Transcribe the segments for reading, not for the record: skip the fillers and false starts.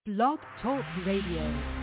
Blog Talk Radio.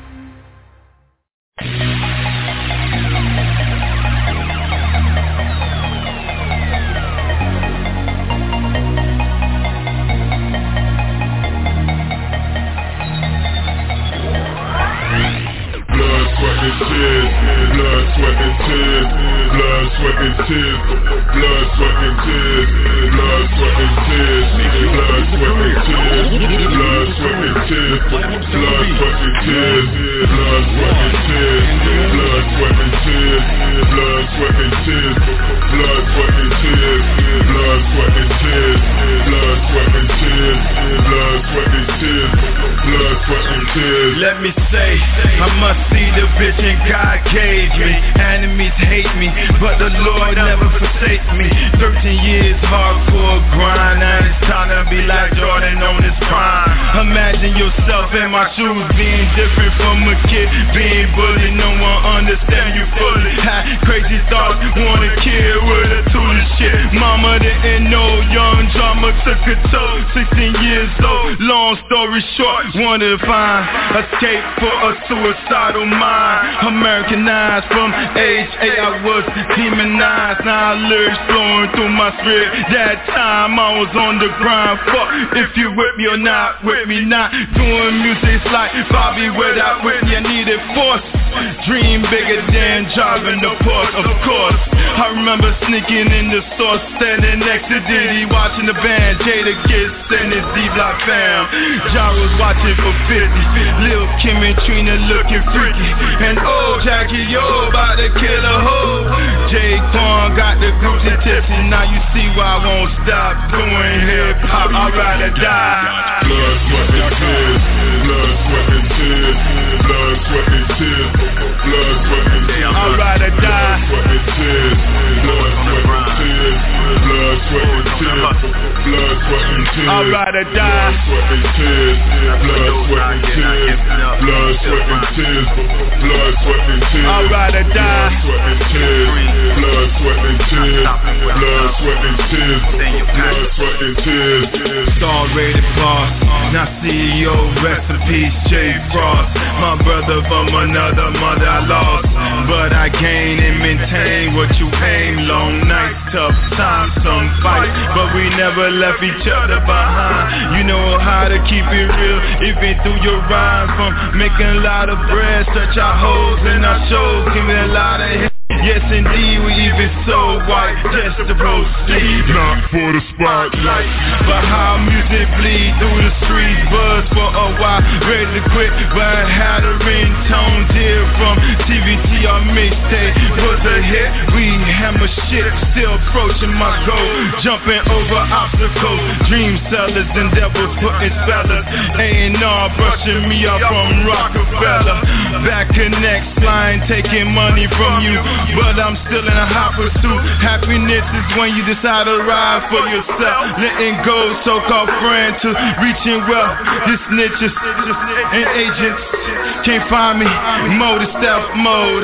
Blood, sweat and tears, blood, sweat and tears, blood, sweat and tears, blood, sweat and tears, blood, sweat and tears, blood, sweat and tears, blood, sweat and tears, blood, sweat and tears, blood, sweat and tears, blood, sweat and tears, blood, sweat and tears, blood, sweat and tears, blood, sweat and tears, blood, sweat and tears, blood, sweat and tears. Let me say, I must see the vision God gave me. Enemies hate me, but the Lord never forsake me. 13 years hardcore grind, now it's time to be like Jordan on his prime. Imagine yourself in my shoes, being different from a kid, being bullied, no one understand you fully. Had crazy thoughts, wanna kill with a tool shit. Mama didn't know, young drama took a toll. 16 years old, long story short, wanted to find escape for a suicidal mind. Americanized from age 8, I was demonized. Now lyrics flowing through my spirit. That time I was on the grind. Fuck if you with me or not with me. Not doing music's like Bobby without Whitney. I needed force. Dream bigger than driving the Porsche, of course. I remember sneaking in the store, standing next to Diddy, watching the band, Jada Kiss and his D-Block fam. John was watching for 50, Lil Kim and Trina looking freaky, and oh, Jackie, yo, about to kill a hoe. Jay Quan got the Gucci tips, and now you see why I won't stop doing hip-hop. I'd rather die. Blood, sweat and tears, blood, sweat and tears, blood, sweat and tears, blood, sweat and tears. I'd rather die. Blood, sweat and tears, blood, sweat and tears, blood, sweat and tears, blood, sweat and tears. I'd rather die. Blood, sweat and tears, blood, sweat and tears, blood, sweat and tears, blood, sweat and tears. I'd rather die. Blood, sweat and tears, blood, sweat and tears, blood, sweat and tears, blood, sweat and tears. Star rated boss, now CEO, rest in peace, Jay Frost. My brother from another mother I lost, but I gain and maintain what you aim. Long nights, tough times, some fights, but we never left each other behind. You know how to keep it real, even through your rhymes. From making a lot of bread, search our holes in our shows, give me a lot of hits. Yes indeed, we even so white, just to proceed. Not for the spotlight, but how music bleed through the streets. Buzz for a while, ready to quit, but had a ringtone dear from TVT. Our mixtape was a hit, we hammer shit, still approaching my goal. Jumping over obstacles, dream sellers and devils putting spellers. A&R brushing me up from Rockefeller. Back connects, flying, taking money from you, but I'm still in a hot pursuit. Happiness is when you decide to ride for yourself, letting go so-called friends to reaching wealth. This snitches and agents can't find me. Mode is stealth mode.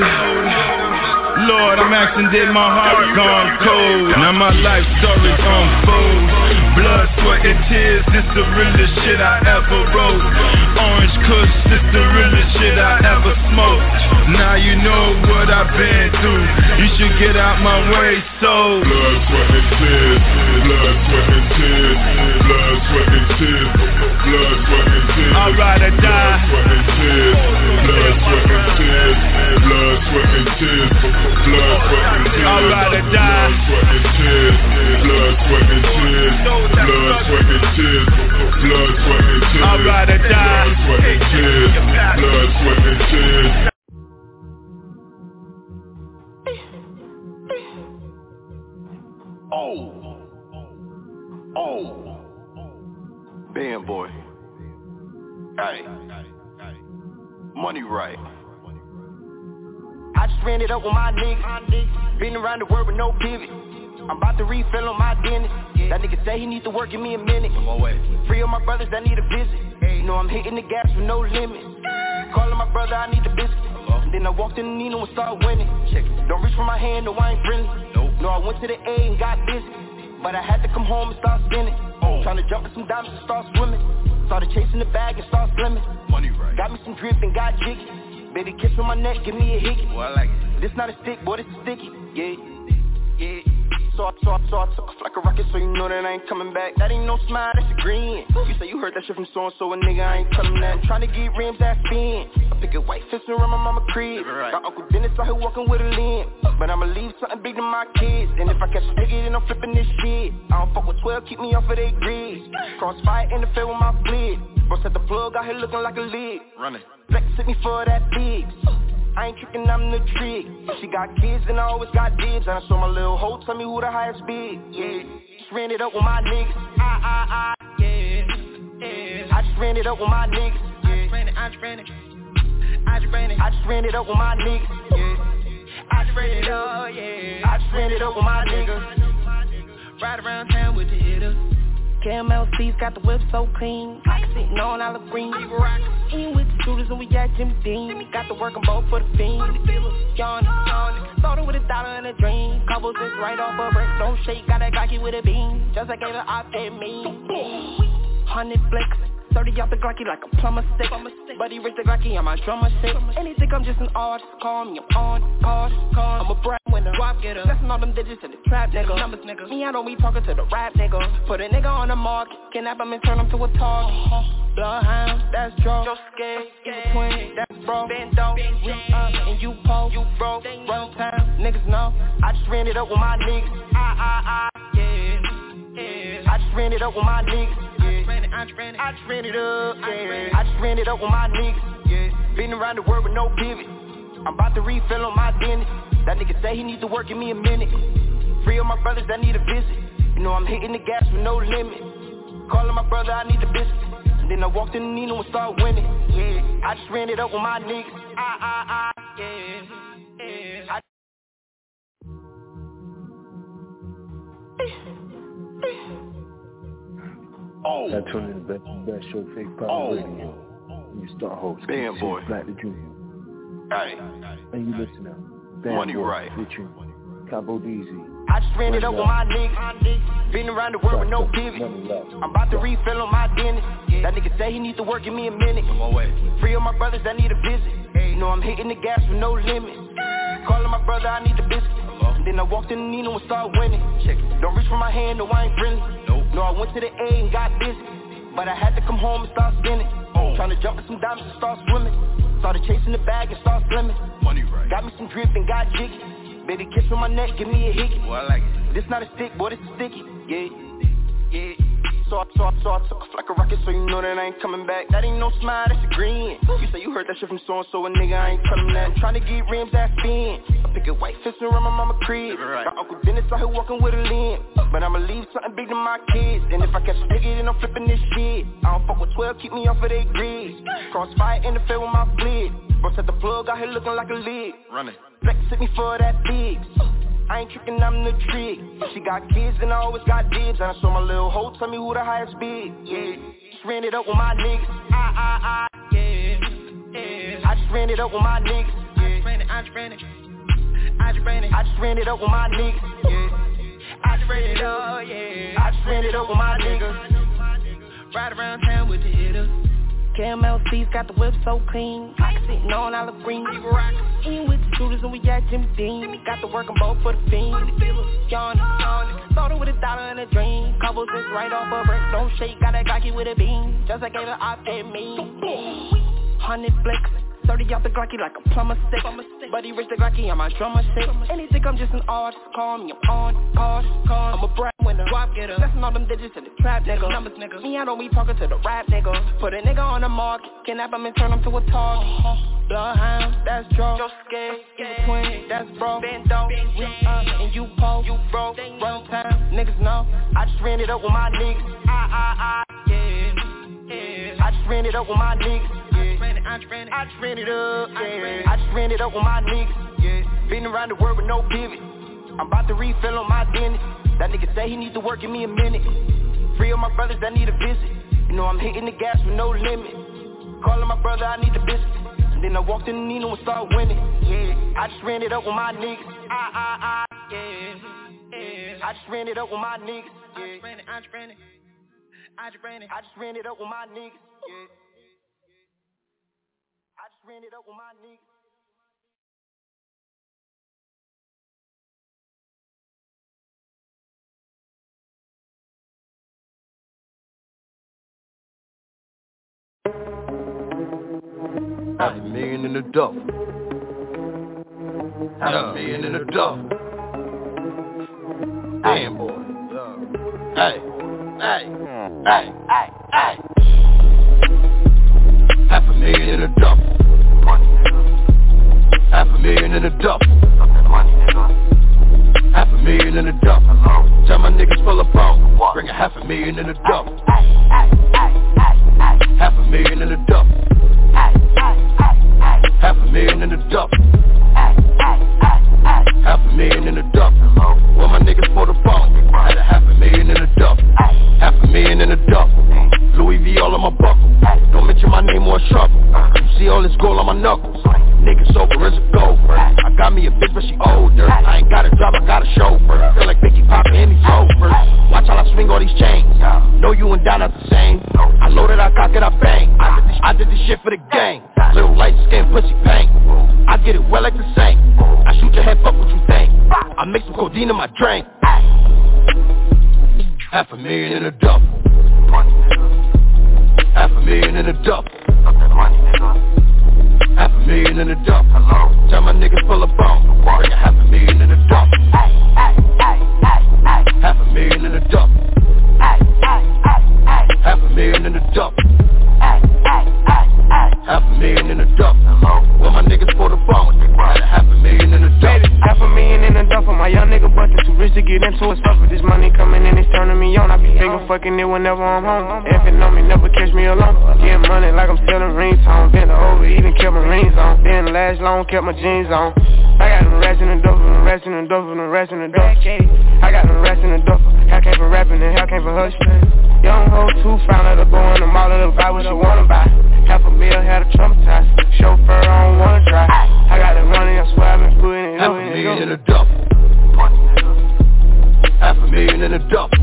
Lord, I'm asking, did my heart gone cold? Now my life story unfolds. Blood, sweat and tears, this the realest shit I ever wrote. Orange Kush, this the realest shit I ever smoked. Now you know what I've been through, you should get out my way, so blood, sweat and tears, blood, sweat and tears, blood, sweat and tears, blood, sweat and tears. I'd rather die. Blood, sweat and tears, blood, sweat and tears, blood, sweat and tears, blood, sweat and tears. I'd rather die. Blood, sweat and tears, blood, sweat and tears, blood, sweat and tears, blood, sweat and tears. I'd rather die. Blood, sweat and tears, blood, sweat and tears. Oh, Band Boy. Hey, money right. I just ran it up with my niggas. Been around the world with no pivot. I'm about to refill on my dentist. That nigga say he needs to work, give me a minute. Free of my brothers that need a visit. You know I'm hitting the gas with no limit. Calling my brother, I need the biscuit. And then I walked in the Nino and started winning. Don't reach for my hand, no I ain't friendly. No, I went to the A and got busy, but I had to come home and start spinning. Trying to jump in some diamonds and start swimming. Started chasing the bag and start slimming. drift and got jiggy. Baby, kiss on my neck, give me a hickey. Boy, I like it. This not a stick, boy, this is sticky. Yeah, yeah. So I took off like a rocket, so you know that I ain't coming back. That ain't no smile, that's a grin. You say you heard that shit from so-and-so, a nigga, I ain't telling that. I'm tryna get rims that spin. I pick a white fist around my mama crib. Got Uncle Dennis out here walking with a limp. But I'ma leave something big to my kids. And if I catch a nigga, then I'm flipping this shit. I don't fuck with 12, keep me off of they grids. Crossfire interfere with my flit. Bro set the plug out here looking like a lid. Running. Flex hit me for that big. I ain't tricking, I'm the trick. She got kids and I always got dibs. And I saw my little hoe tell me who the highest bid. Yeah, just ran it up with my niggas. Yeah. I just ran it up with my niggas. I just ran it up with my niggas. Yeah. I just ran it up, yeah. I just ran it up with my niggas. Ride around town with the hitters. KMLC's got the whip so clean. Sitting on olive green. Eating with the shooters and we at Jimmy Dean. Got to work on both for the fiend. Yawn. Started with $1 and a dream. Couple just right off a brick. Don't shake, got that Glocky with a beam. Just like gave it off that me. 100 flicks. 30 off the Glocky like a plumber stick. Buddy rich the Glocky on my drummer shit. And he think I'm just an artist. Call me, I'm on call. I'm a brand winner. Drop getter. Blessing all them digits in the trap nigga. Numbers nigga. Me, I don't be talking to the rap nigga. Put a nigga on the market. Kidnap him and turn him to a target. Bloodhound, that's draw. Joe scared, you twin, that's bro. Bando, we up and you po. You broke, run time, niggas know. I just ran it up with my niggas. Yeah. I just ran it up with my niggas. I just ran it. I just ran it up, yeah. I just ran it up with my niggas, yeah. Been around the world with no pivot. I'm about to refill on my dentist. That nigga say he need to work, give me a minute. Free of my brothers that need a visit. You know I'm hitting the gas with no limit. Calling my brother, I need the business. And then I walked in the Nino and started winning. Yeah, I just ran it up with my niggas. Yeah. Oh. I tune in the best show, Fake Power Radio. You start host. Bam Boy. Black the Junior. Hey. And you listen now. Bam Money Boy, right. Featuring Cabo DZ. I just ran it up with my niggas. Been around the world with no pivot. I'm about to refill on my dentist. That nigga say he need to work, give me a minute. On my way. Free of my brothers that need a visit. You know I'm hitting the gas with no limit. Calling my brother, I need the business. And then I walked in the Nino and started winning. Check it. Don't reach for my hand, no I ain't friendly. Nope. No, I went to the A and got busy. But I had to come home and start spinning. Tryna jump in some diamonds and start swimming. Started chasing the bag and start slimming. Money right. Got me some drift and got jiggy. Baby, kiss on my neck, give me a hickey. Boy, I like it. This not a stick, boy, this is sticky. Yeah. So I took off like a rocket, so you know that I ain't coming back. That ain't no smile, that's a grin. You say you heard that shit from so-and-so, a nigga, I ain't telling that. I'm tryna get rims that spin. I pick a white fist around my mama crib. Got Uncle Dennis out here walking with a limp. But I'ma leave something big to my kids. And if I catch a nigga, then I'm flipping this shit. I don't fuck with 12, keep me off of they grids. Crossfire interfere with my flit. Bro set the plug out here looking like a lid. Running. Flex hit me for that big. I ain't tricking, I'm the trick. She got kids and I always got dibs. And I saw my little hoe tell me who the highest bid. Yeah, just ran it up with my niggas. Yeah. I just ran it up with my niggas. I just ran it up with my niggas. Yeah, I just ran it up, yeah. I just ran it up with my niggas. Ride around town with the hitters. KMLC's got the whip so clean. Sitting on olive green. Eating with the shooters and we at Jimmy Dean. Got to work on both for the fiend. Yawn. Started with $1 and a dream. Couple just right off a brick. Don't shake, got that Glocky with a beam. Just like gave it off that me. 100 flicks. 30 off the Glocky like a plumber stick. Buddy rich the Glocky on my drummer shit. And he think I'm just an artist. Call me, I'm on call. I'm a brand winner. Drop getter. Blessing all them digits in the trap nigga. Numbers nigga. Me, I don't be talking to the rap nigga. Put a nigga on the market. Kidnap him and turn him to a target. Bloodhound, that's draw. Joe scared, you twin, that's bro. Bando, we up and you po. You broke, run time, niggas know. I just ran it up with my niggas. Yeah. I just ran it up with my niggas. I just ran it up, yeah. I just ran it up with my niggas. Yeah. Been around the world with no pivot. I'm about to refill on my dentist. That nigga say he need to work, give me a minute. Free of my brothers that need a visit. You know I'm hitting the gas with no limit. Calling my brother, I need the business. And then I walked in the Nino and started winning. Yeah, I just ran it up with my niggas. Yeah. I just ran it up with my niggas. Yeah. I just ran it up with my niggas. Yeah. ran it up with my niggas. $500,000 in the duffel. $500,000 in the duffel. Damn boy. Hey. $500,000 in the duffel. $500,000 in the duffel. $500,000 in the duffel. Tell my niggas full of bone. Bring $500,000 in the duffel. $500,000 in the duffel. $500,000 in the duffel. $500,000 in the duffel. Well, my niggas for the phone. Had $500,000 in the duffel. $500,000 in the duffel. Louis V all on my buckle. Don't mention my name or trouble. You see all this gold on my knuckles. Niggas sober as a gopher. I got me a bitch but she older. I ain't got a job, I got a chauffeur. Feel like Biggie poppin' and he's over. Watch how I swing all these chains. Know you and Don not the same. I loaded, I cock it, I bang. I did this shit for the gang. Little light skin pussy paint. I get it well like the same. I shoot your head, fuck what you think. I mix some codeine in my drink. $500,000 in a duffel. $500,000 in a duffel. $500,000 in the duffel. Tell my niggas full of bone. Bring $500,000 in the duffel. $500,000 in the duffel. $500,000 in the duffel. $500,000 in the duffel. Well, my niggas for the phone. $500,000 in the duffel. $500,000 in the duffel. My young nigga bustin' too rich to get into a suffer. This money coming in, it's turning me on. I be finger fucking it whenever I'm home. If it know me, never catch me alone. Getting money like I'm selling rings on. Been over, even kept my rings on. Didn't last long, kept my jeans on. I got them rats in the duffel, them rats in the duffel, them rats in the duffel. I got them rats in the duffel. Hell came for rapping and hell came for hustling. Young hoe too, found her to go in the mall to buy what she wanna buy. $500,000 had a traumatized. Chauffeur, I don't wanna drive. I got the money, I swear I've been putting it up. $500,000 in the duffel. $500,000 in the duffel.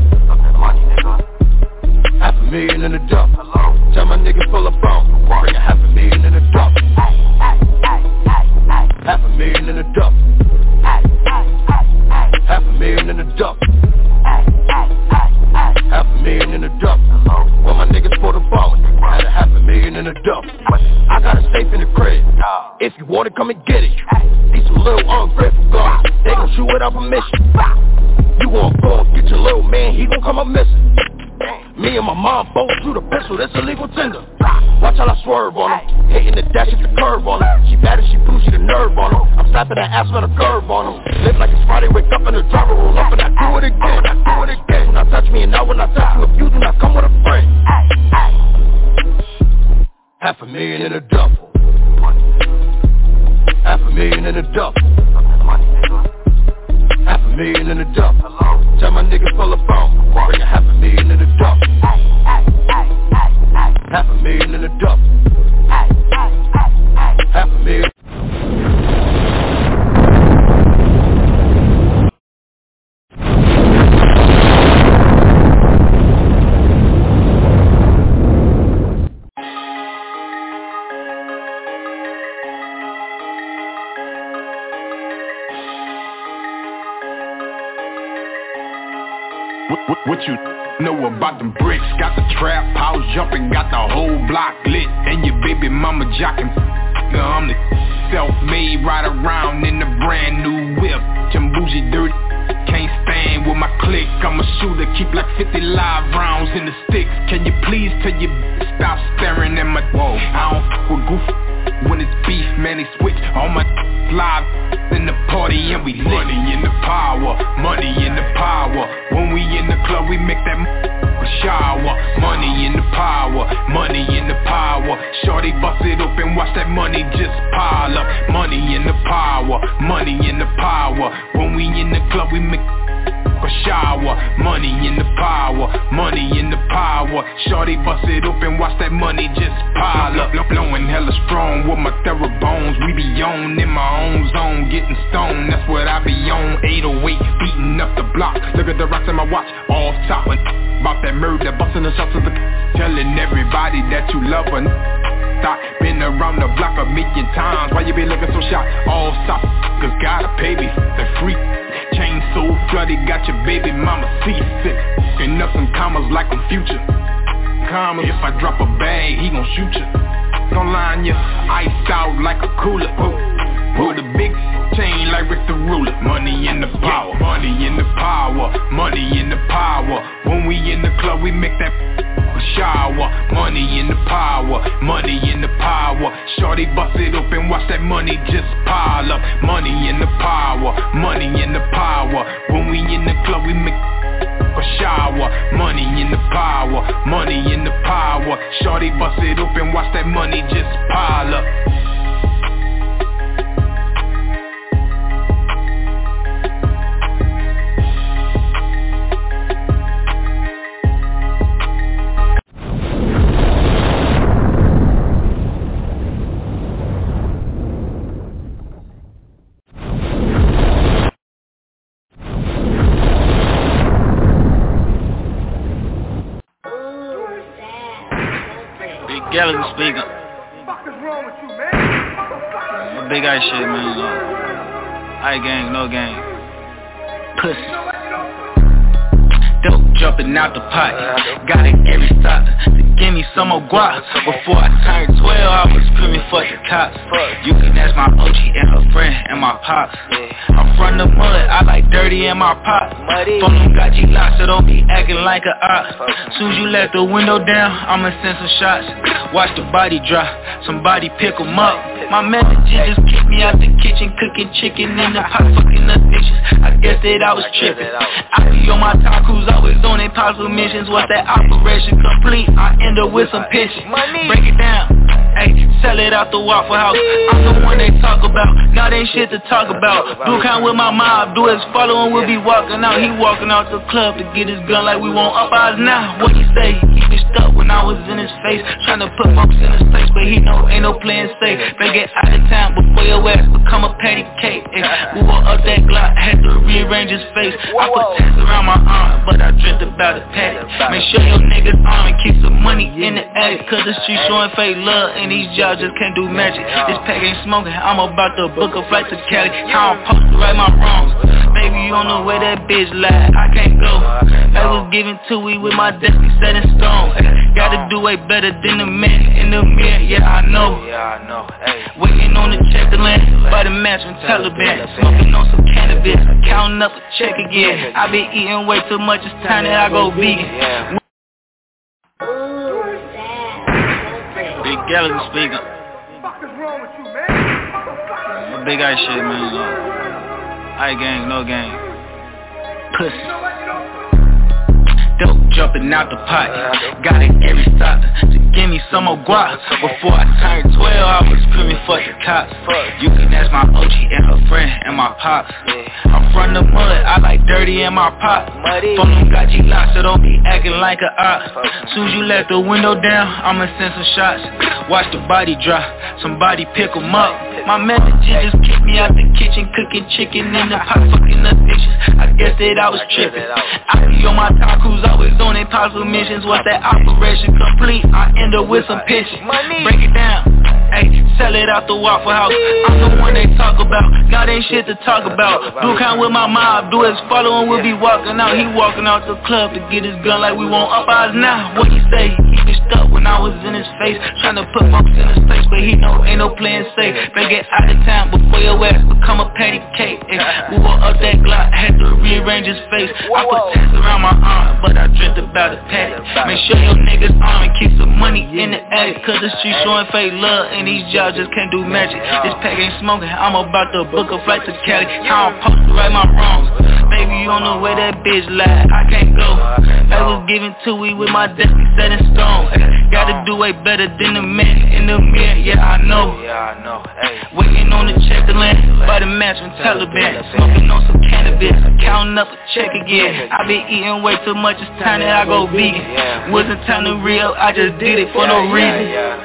$500,000 in the duffel. Tell my niggas full of bone. Bring $500,000 in the duffel. $500,000 in the duffel. $500,000 in the duffel. $500,000 in the duffel. Well, my niggas for the phone. Had $500,000 in the duffel. I got a safe in the crib. If you want it, come and get it. These some little ungrateful guys. They gon' shoot without permission. You gon' go get your little man, he gon' come up missing. Me and my mom both shoot a pistol, that's illegal tender. Watch how I swerve on him. Hitting the dash at the curve on him. She bad as she bougie, the nerve on him. I'm slapping that ass with a curve on him. Live like it's Friday, wake up in the driver, roll up and I do it again. Do not touch me and now when I touch you, if you do not come with a friend. $500,000 in a duffel. $500,000 in a duffel. $500,000 in the duffel. Tell my niggas full of bone. Bring $500,000 in the duffel. $500,000 in the duffel. $500,000. What you know about them bricks? Got the trap house jumping, got the whole block lit, and your baby mama jocking. I'm the self-made, ride around in the brand new whip. Them bougie dirty, can't stand with my clique. I'm a shooter, keep like 50 live rounds in the sticks. Can you please tell your stop staring at my whoa? I don't f with goofy. When it's beef, man, they switch. All my live in the party and we lit. Money in the power, money in the power. When we in the club, we make that shower. Money in the power, money in the power. Shorty bust it open, watch that money just pile up. Money in the power, money in the power. When we in the club, we make a shower. Money in the power, money in the power. Shorty bust it open, watch that money just pile up. Blowing hella strong with my bones. We be on in my own zone, getting stoned, that's what I be on. 808, beating up the block. Look at the rocks in my watch, off top. About that murder, busting the shots of the telling everybody that you love her. thought. Been around the block a million times. Why you been looking so shy? All stop, cause gotta pay me. The free chain so flooded, got your baby mama seasick. And up some commas like I'm Future. Commas, if I drop a bag, he gon' shoot ya. Don't line ya, iced out like a cooler. With a big chain like Rick the Ruler. Money in the power, money in the power, money in the power. When we in the club, we make that shower. Money in the power, money in the power. Shorty bust it open, watch that money just pile up. Money in the power, money in the power. When we in the club, we make a shower. Money in the power, money in the power. Shorty bust it open, watch that money just pile up. Gallagher speaking. What the fuck is wrong with you, man? Big ice shit, man. I gang, no gang. Pussy. Dope jumping out the pot. Got it every stop to give me some more guap. Before I turned 12, I was screaming for the cops. You can ask my OG and her friend and my pops. I'm from the mud, I like dirty in my pot. Phone them got G-Lock, so don't be acting like a op. Soon as you let the window down, I'ma send some shots. Watch the body drop, somebody pick 'em up. My manager just kicked me out the kitchen, cooking chicken in the pot, fucking the dishes. I guess that I was tripping. I be on my tacos, always on impossible missions. Once that operation complete, I end up with some pitching. Break it down, ayy, sell it out the Waffle House. I'm the one they talk about, now they ain't shit to talk about. Do count with my mob, do his follow and we'll be walking out. He walking out the club to get his gun like we want up eyes now. What he say? He been stuck when I was in his face, trying to put folks in his place, but he know ain't no playing safe. Better get out of town before your ass become a patty cake. We woke up that Glock, had to rearrange his face. I put tats around my arm, but I dreamt about a patty. Make sure your niggas arm and keep some money in the attic, cause the street showing fake love and these jobs just can't do magic. This pack ain't smoking, I'm about to book a flight to Cali. I don't post to right my wrongs. Baby, you don't know where that bitch lied, I can't go. I was given to me with my destiny set in stone. Gotta do way better than the man in the mirror, yeah I know. Waiting on the check to land by the match from Taliban. Smoking on some cannabis, counting up a check again. I been eating way too much, it's time that I go vegan. Big Gallagher speaking. What the fuck is wrong with you, man? Big ice shit, man. I gang, no gang. Pussy. Dope jumping out the pot. Got it every stop to give me some more guap. Before I turned 12, I was screaming for the cops. You can ask my OG and her friend and my pops. I'm from the mud, I like dirty in my pot. Phone them got G-Lock, so don't be acting like a op. Soon as you let the window down, I'ma send some shots. Watch the body drop, somebody pick 'em up. My manager just kicked me out the kitchen, cooking chicken in the pot, fucking the dishes. I guess that I was tripping. I be on my tacos, always on impossible missions. Once that operation complete, I end up with some pitching. Break it down, ayy, sell it out the Waffle House. I'm the one they talk about, now they ain't shit to talk about. Do count with my mob, do his follow and we'll be walking out. He walking out the club to get his gun like we want up eyes now. What he say? He been stuck when I was in his face, trying to put folks in his place, but he know ain't no playing safe. Better get out of town before your ass become a patty cake. We woke up that Glock, had to rearrange his face. I put tats around my arm, but I dreamt about a patty. Make sure your niggas arm and keep some money in the attic, cause the street showing fake love and these jobs just can't do magic. This pack ain't smoking, I'm about to book a flight to Cali. I don't post to right my wrongs. Baby, you don't know where that bitch lied, I can't go. I was given to me with my destiny set in stone. Gotta do way better than the man in the mirror, yeah I know. Waiting on the check to land by the match from Taliban. Smoking on some cannabis, counting up a check again. I been eating way too much, it's time that I go vegan. Wasn't time to real, I just did it for no reason.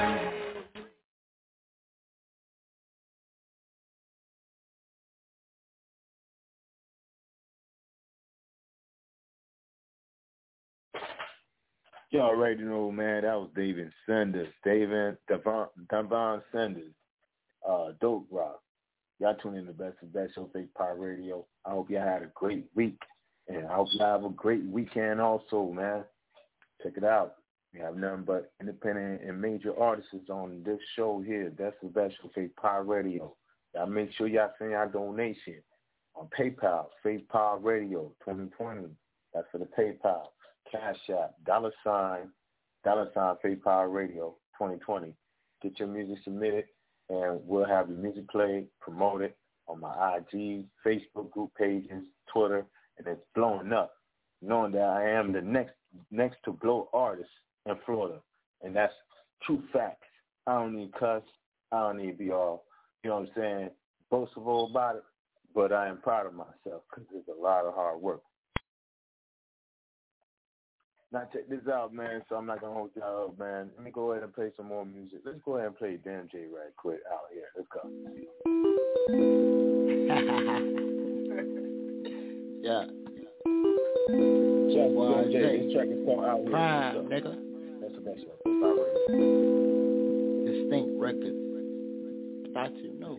You already know, man, that was Devon Sanders. Devon Sanders. Dope Rock. Y'all tune in to Best of Best Show Fake Power Radio. I hope y'all had a great week. And I hope y'all have a great weekend also, man. Check it out. We have nothing but independent and major artists on this show here. Best of Best Show Fake Power Radio. Y'all make sure y'all send y'all donation on PayPal, Fake Power Radio 2020. That's for the PayPal. Cash App, $, Fake Power Radio 2020. Get your music submitted, and we'll have your music played, promoted on my IG, Facebook group pages, Twitter, and it's blowing up. Knowing that I am the next to blow artist in Florida, and that's true facts. I don't need cuss. I don't need to be all, you know what I'm saying, boastful about it, but I am proud of myself because it's a lot of hard work. Now check this out, man, so I'm not going to hold y'all up, man. Let me go ahead and play some more music. Let's go ahead and play Damn J right quick out here. Let's go. Yeah. Check Damn J. This track is called Out Here. Prime, nigga. That's the best show. Distinct record. Thought you knew.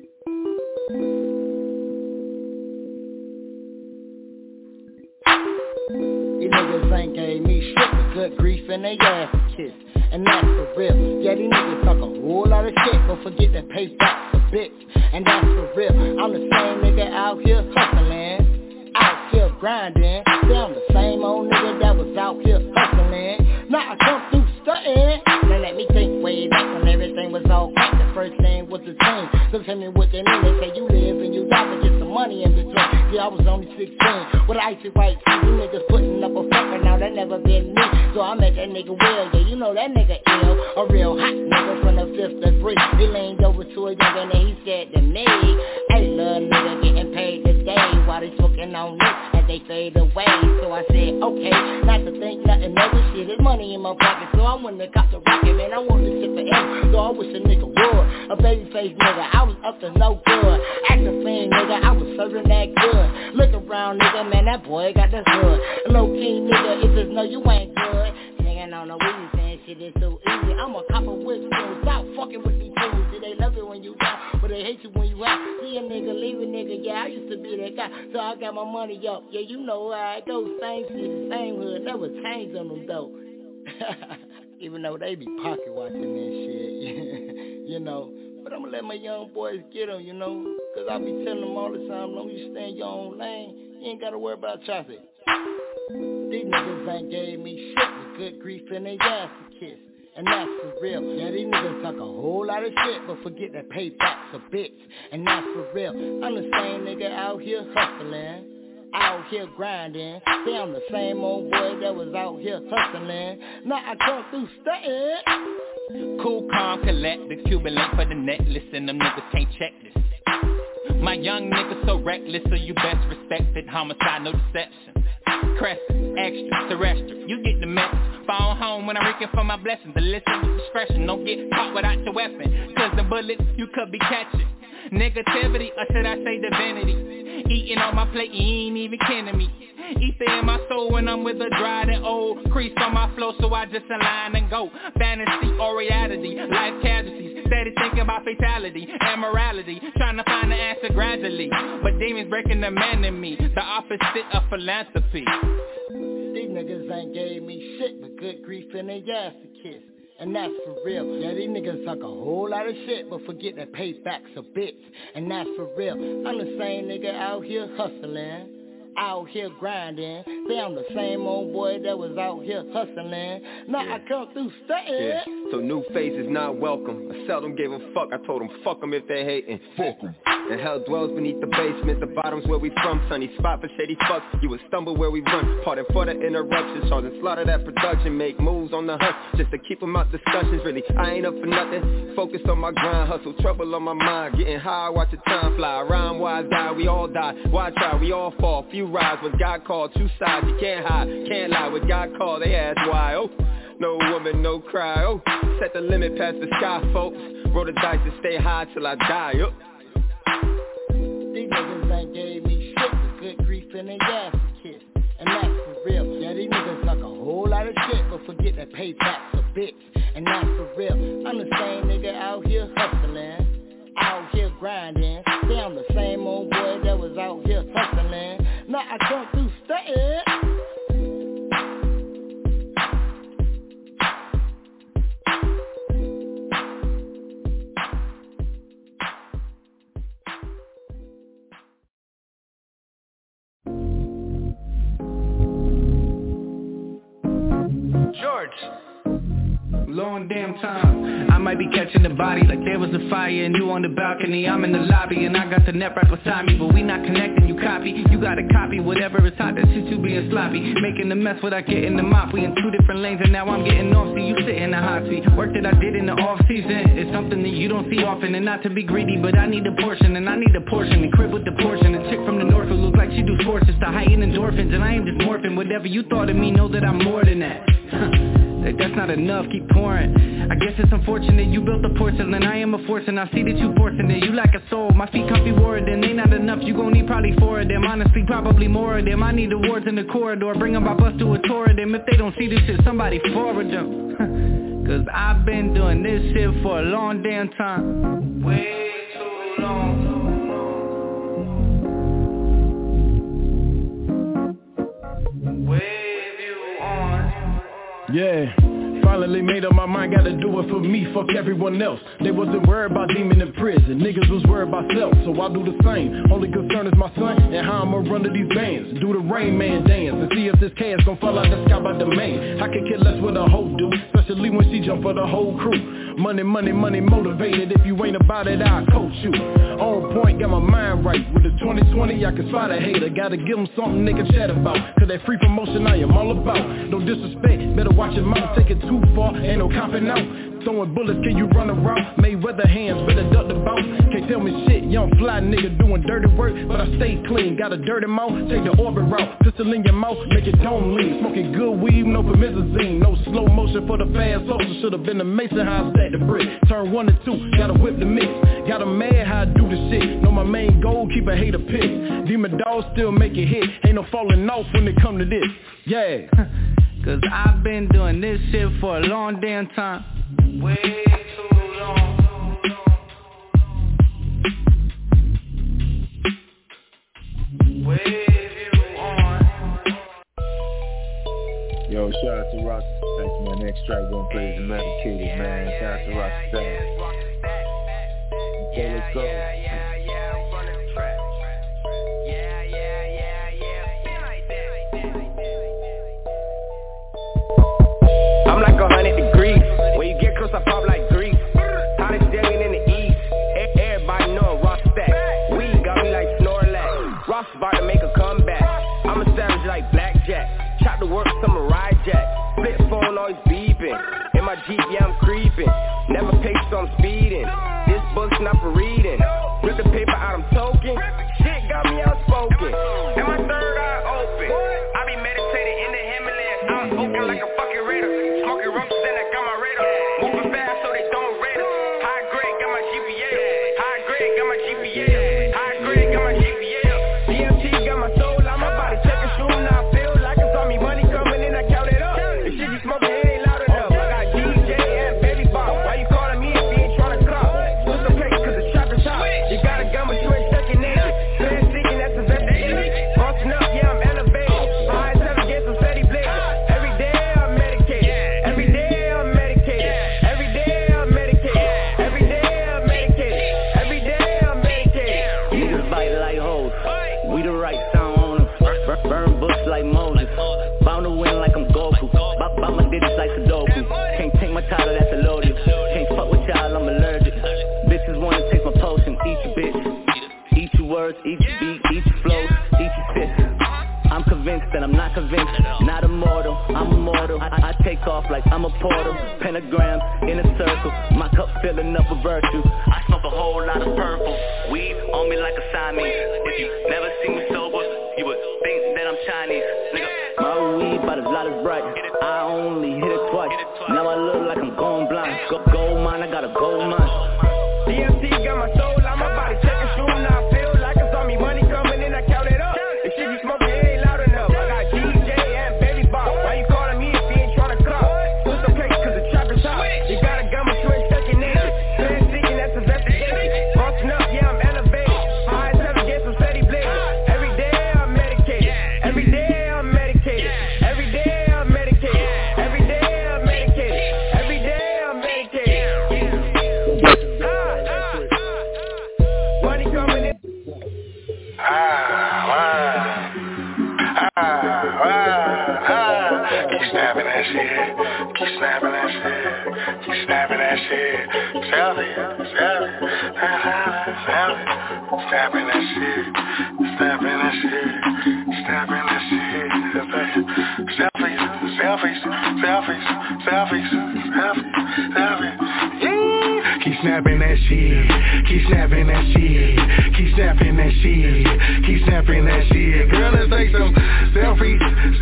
These niggas ain't gave me shit but good grief and they ass kiss. And that's for real. Yeah, these niggas talk a whole lot of shit, but forget to pay back for bitch. And that's for real. I'm the same nigga out here hustling, out here grinding. Yeah, I'm the same old nigga that was out here hustling. Now I come through stunting. Now let me think way back when everything was all crack. The first thing was the team. So tell me what they mean. They say you live and you die, but get some money in between. Yeah, I was only 16 with icy white teeth. You niggas putting up a fucker, now that never been me. So I met that nigga Will, yeah, you know that nigga ill. A real hot nigga from the 5th degree. He leaned over to a young and he said to me, hey, little nigga getting paid today while they smoking on this as they fade away. So I said, okay, not to think nothing of this shit. There's money in my pocket, so I went to cop the rocket, man. I want this shit forever, so I wish a nigga would. A baby face nigga, I was up to no good. Acting fiend nigga, I was serving that good. Look around nigga, man, that boy got the hood. Low key nigga, if it's no, you ain't good. Nigga, no, no, we ain't saying shit is so easy. I'm a copper with fools, stop fucking with these fools. See, they love it when you down, but they hate you when you out. See a nigga, leave a nigga, yeah, I used to be that guy. So I got my money up, yeah, you know how it goes. Same city, same hood, never change on them though. Even though they be pocket watching that shit, you know. But I'ma let my young boys get them, you know. Cause I be telling them all the time, long as you stay in your own lane, you ain't gotta worry about traffic. These niggas ain't gave me shit with good grief and they ass to kiss. And that's for real. Yeah, these niggas talk a whole lot of shit, but forget that payback's a bitch. And that's for real. I'm the same nigga out here hustling, out here grinding. See, I'm the same old boy that was out here hustling. Now I come through stunting. Cool, calm, collected, Cuban link for the necklace, and them niggas can't check this. My young nigga so reckless, so you best respect it. Homicide, no deception. Crescent, extraterrestrial, you get the message. Fall home when I'm reeking for my blessings. To listen with discretion, don't get caught without your weapon. Cause the bullets you could be catching. Negativity, or should I say divinity? Eating on my plate, you ain't even kidding me. Ether in my soul when I'm with a dried and old. Crease on my flow, so I just align and go. Fantasy or reality, life casualties. Steady thinking about fatality and morality. Trying to find the answer gradually. But demons breaking the man in me. The opposite of philanthropy. These niggas ain't gave me shit but good grief and they ass to kiss. And that's for real. Yeah, these niggas talk a whole lot of shit, but forget that payback's a bitch. And that's for real. I'm the same nigga out here hustling, out here grinding. Say I'm the same old boy that was out here hustling. Now I come through stunting. Yeah, so new faces not welcome. I seldom gave a fuck. I told them fuck them if they hating. Fuck them. And hell dwells beneath the basement. The bottom's where we from. Sunny spot for shady fucks. You would stumble where we run. Pardon for the interruptions. Charge and slaughter that production. Make moves on the hunt just to keep them out discussions. Really, I ain't up for nothing. Focus on my grind. Hustle, trouble on my mind. Getting high, watch the time fly. Rhyme wise, die, we all die. Why try? We all fall. Few rise when God called. Two sides, you can't hide. Can't lie. When God called, they ask why. Oh, no woman, no cry. Oh, set the limit past the sky, folks. Roll the dice and stay high till I die. Oh. These niggas ain't gave me shit with good grief and they ass to kiss. And that's for real. Yeah, these niggas talk a whole lot of shit, but forget that payback for bits. And that's for real. I'm the same nigga out here hustling, out here grinding. See, I'm the same old boy that was out here hustling. Now I come through stunting. Long damn time. I might be catching the body like there was a fire and you on the balcony. I'm in the lobby and I got the net right beside me, but we not connecting. You copy, you gotta copy whatever is hot. That shit you being sloppy, making the mess without getting the mop. We in two different lanes and now I'm getting off. See you sit in the hot seat. Work that I did in the off season is something that you don't see often. And not to be greedy, but I need a portion and I need a portion. The crib with the portion. A chick from the north who look like she do sports. It's the heightened endorphins and I ain't just morphing. Whatever you thought of me, know that I'm more than that. That's not enough, keep pouring. I guess it's unfortunate you built the porcelain. I am a force and I see that you forcing it. You lack a soul, my feet comfy wore then. They not enough, you gon' need probably 4 of them. Honestly, probably more of them. I need awards in the corridor. Bring them by bus to a tour of them. If they don't see this shit, somebody forward them. Cause I've been doing this shit for a long damn time. Way too long. Yeah, finally made up my mind, gotta do it for me, fuck everyone else. They wasn't worried about demon in prison, niggas was worried about self, so I do the same. Only concern is my son and how I'ma run to these bands. Do the Rain Man dance and see if this cash gon' fall out the sky by demand. I could care less what a hoe do, especially when she jump for the whole crew. Money, money, money motivated, if you ain't about it, I'll coach you. On point, got my mind right, with the 2020 I can spot a hater. Gotta give them something they can chat about, cause that free promotion I am all about. No disrespect, better watch your mouth, take it too far, ain't no copping out. Throwing bullets, can you run around? Mayweather hands, better duck the bounce. Can't tell me shit, young fly nigga doing dirty work, but I stay clean. Got a dirty mouth, take the orbit route. Pistol in your mouth, make it dome lean. Smoking good weed, no promethazine. No slow motion for the fast social. Should've been the Mason how I stack the brick. Turn 1 to 2, gotta whip the mix. Got 'em mad how I do the shit. Know my main goal, keep a hater pissed. Demon dogs still make it hit. Ain't no falling off when it come to this. Yeah. Cause I've been doing this shit for a long damn time. Way too long. Wave you on. Yo, shout out to Rock. Thanks, man. Next track gonna play is Medicated, man. Shout out to Rock Staff. Okay, let's go. I'm like 100 degrees. When you get close, I pop like grease. Hottest stallion in the east. Everybody know Ross Stack. Weed got me like Snorlax. Ross about to make a comeback. I'm a savage like Blackjack. Chop the work, samurai jack. Flip phone always beeping. In my Jeep, yeah, I'm creeping. Never pace, so I'm speeding. This book's not for reading. Rip the paper out, I'm token. Shit got me outspoken. And my third eye open. I be meditating in the Himalayas. I'm open like a fucking raider. Smoking rumps and I got my radar. Moving fast so they don't rate us. High grade got my GPA. High grade got my GPA. High grade got my GPA. DMT got my soul. I'm about to take a shoe and I feel like it's on me. Money coming in, I count it up. The shit you smoking, it ain't loud enough. I got DJ and Baby Bob. Why you calling me if you ain't tryna clock? What's the pace cause it's chopper top. You got a gun but you ain't checking it. Fan seeking, that's investigating. Busting up, yeah, I'm elevated. High as ever, get some steady blazing. Every day I'm medicated. Every day I'm medicated. Every day I'm medicated. Every day I'm medicated. Every day I'm medicated. Niggas bite like hoes. We the right sound on them. Burn books like Moses. Bound to win like I'm Goku. Bop my digits like Sudoku. Can't take my title, that's a loaded. Can't fuck with y'all, I'm allergic. Bitches wanna take my potion. Eat your bitch. Eat your words, eat your beat, eat your flows, eat your spit. I'm convinced that I'm not convinced. Not immortal, I'm immortal. I take off like I'm a portal. Pentagram in a circle. My cup filling up with virtue. I smoke a whole lot of purple. Weed on me like a Siamese. If you never see me sober, you would think that I'm Chinese. Nigga, my weed about as loud as bright. I only hit it twice. Now I look like I'm going blind. Gold mine, I got a gold mine. DMT got my soul. I'm about to take a shoe and I feel like it's on me. Money coming in, I count it up. The shit you smoking, it ain't loud enough. I got DJ and selfie, snapping that shit, snapping that shit, snapping that shit, selfies, keep snapping that shit, keep snapping that shit, keep snapping that shit, keep snapping that shit. Girl, let's take some selfies.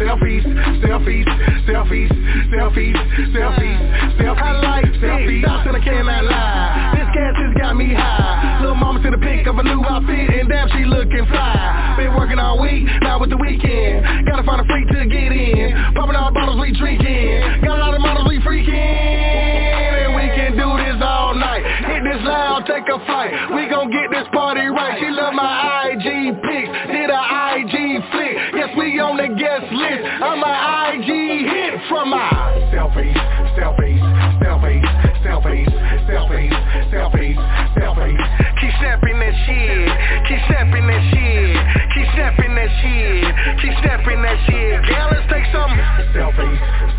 I like selfies, shots and I cannot lie. This gas has got me high. Little mama sent a pic of a new outfit and damn she looking fly. Been working all week, now with the weekend. Gotta find a freak to get in. Popping all bottles we drinking. Got a lot of models we freaking. And we can do this all night. Hit this loud, take a flight. We gon' get this party right. She love my IG pics, did a IG flick. Yes, we on the guest list. I'm a IG hit from my selfies. Keep snapping that shit, keep snapping that shit, keep snapping that shit, keep snapping that shit. Girl, let's take some selfies.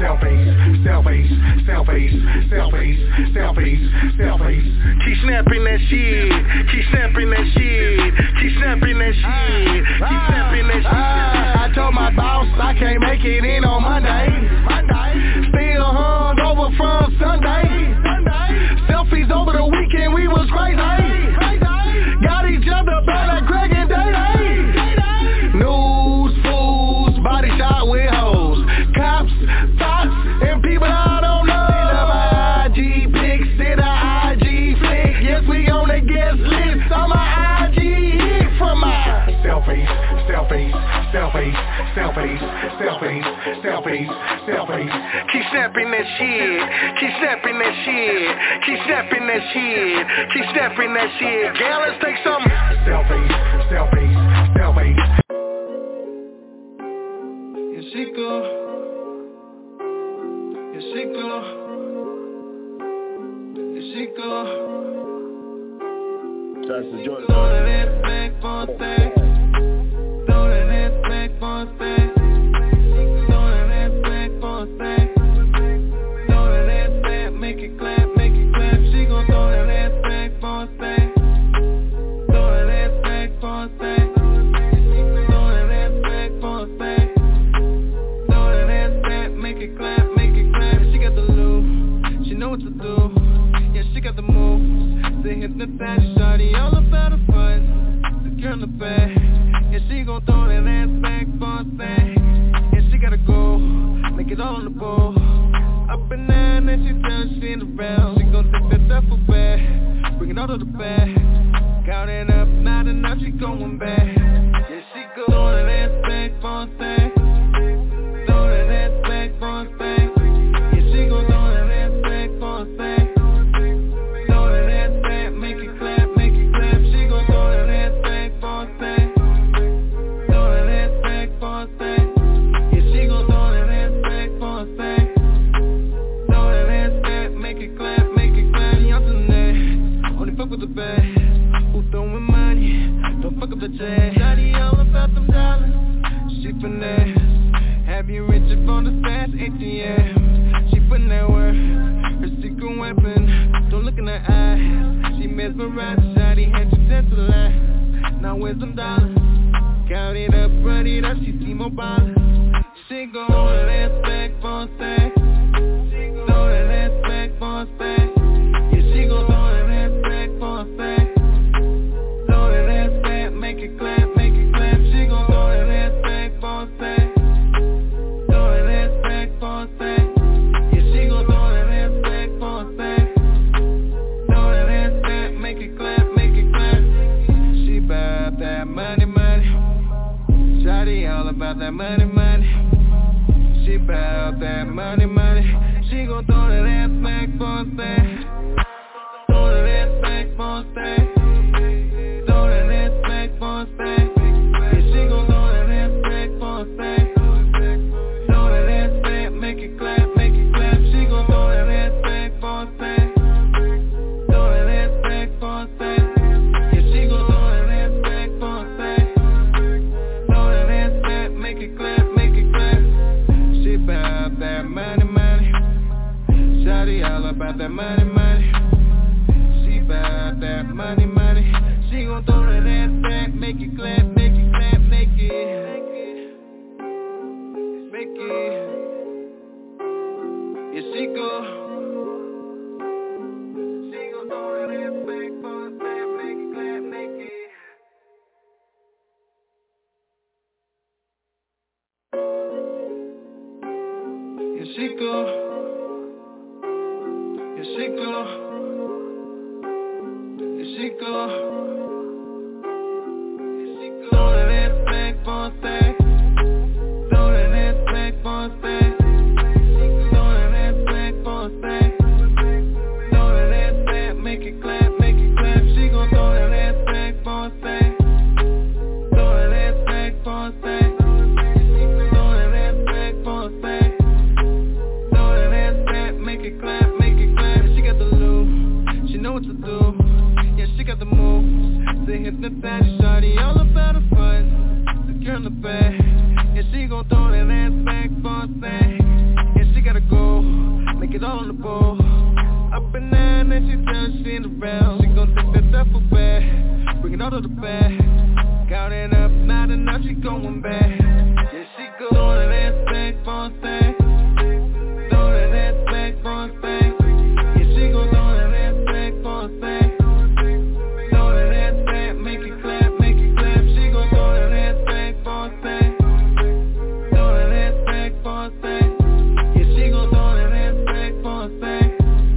Keep snapping that shit, keep snapping that shit, keep snapping that shit, keep snapping that shit. I told my boss I can't make it in on Monday. Still hung over from Sunday. Selfies over the weekend, we was crazy. Got each other better, Greg and Day. News, fools, body shot with hoes. Cops, thoughts, and people I don't know. They love my IG pics, did a IG flick. Yes, we on the guest list. I'm a IG hit from my selfies. Keep snapping that shit, keep snapping that shit, keep snapping that shit, keep snapping that shit. Girl, let's take some selfies. Here she go, here she go, here she go. That's the Jordan. Throw that back for a thing. Throw that back for a thing. Throw that back for a thing. Throw that back, make it clap, make it clap. She gon' throw that back for a thing. Throw that back for a thing. Throw that back for a thing. Throw that back, make it clap, make it clap. She got the loop, she know what to do. Yeah, she got the move. They hypnotize shawty all about her fun. The girl in the back, yeah, she gon' throw that ass back for a thing. Yeah, she gotta go, make it all on the bowl. Up and down and she turns she in the round. She gon' take that duffel bag, bring it all to the back. Count it up, not enough, she going back. Yeah, she go throw that ass back for a thing. Throw that ass back for a thing. Yeah, she gon' throw that ass back for a thing. Who throwing money, don't fuck up the check. Shawty all about them dollars, she finesse. Have you rich up on the fast ATM? She putting that work, her secret weapon. Don't look in her eyes, she mesmerized. Shawty had you tantalized. Now where's them dollars? Count it up, run it up, she see more ballers. She gon' throw that ass back for a thing. Throw that ass back for a thing. Yeah, she gon' throw that ass back for a thing. Throw that ass back, make it clap, make it clap. She gon' throw that ass back for a thing. Throw that ass back for a thing. Yeah, she gon' throw that ass back for a thing. Throw that ass back, make it clap, make it clap. She bout that money. Shawty all about that money. She bout that money. She gon' throw that ass back for a thing. Throw that ass back for a thing. Throw that ass back for a thing. Yeah, she gon' throw that ass back for a thing. Throw that ass back, make it clap, make it clap. She gon' throw that ass back for a thing. Throw that ass back for a thing. Yeah, she gon' throw that ass back for a thing. Throw that ass back, make it clap, make it clap. She bout that money. that money, money. She gon' throw that ass back, make it clap, make it clap, make it. Make it. Yeah, she gon' throw that ass back, bounce back, make it clap, make it. Yeah, she gon'. Yeah, she gon'. Yeah, she gon'. Yeah, she gon'. Throw that ass back, bounce back. Throw that ass back, bounce back. Throw that ass back, bounce back. Throw that ass back, make it clap, make it clap. She gon' throw that ass back, bounce back. Throw that ass back, bounce back. Throw that ass back, bounce back. Throw that ass back, make it clap, make it clap. She got the loop, she know what to do. Yeah, she got the moves to hypnotize you, shawty, all about the fun. The girl in the back, yeah, she gon' throw that ass back, bounce back. Yeah, she gotta go, make it all on the bowl. Up and down, and she turns, she in the round. She gon' take that duffel back, bring it all to the back. Count it up, not enough, she going back. Yeah, she go throw that ass back, bounce back. Throw that ass back, bounce back. Yeah, she gon' throw that ass back, bounce back. Throw that ass back, make it clap, make it clap. She gon' throw that ass back, bounce back. Throw that ass back, bounce back. Yeah, she gon' throw that ass back, bounce back.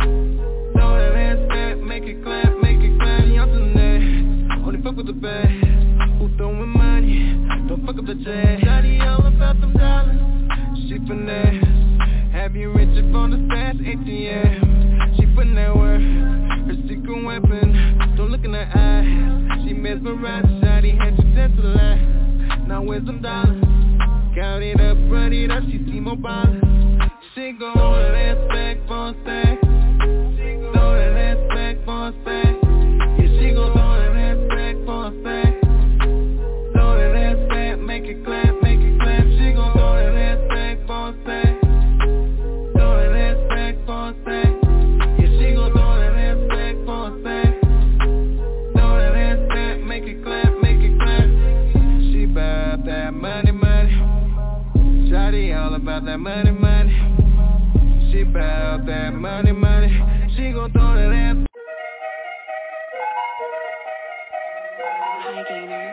Throw that ass back, make it clap, make it clap. Y'all done that, only fuck with the bag. Who throwing money, don't fuck up the jet. Shawty all about them dollars, she finesse. Have you rich up on the fast ATM? She putting that work, her secret weapon. Don't look in her eyes, she mesmerized. Shawty had you dead to life. Now where's them dollars? Count it up, run it up, she see more ballers. She gon' throw that ass back, bounce back. Throw that ass back, bounce back. Yeah, she gon' throw that ass back, bounce back. Throw that ass back, make it clap, make it clap. She gon' throw that ass back, bounce back. Throw that ass back, bounce back. Yeah, she gon' throw that ass back, bounce back. Throw that ass back, make it clap, make it clap. She bout that money, money. Shawty all about that money, money. She bout that money, money. She gon' throw that ass. High gainer.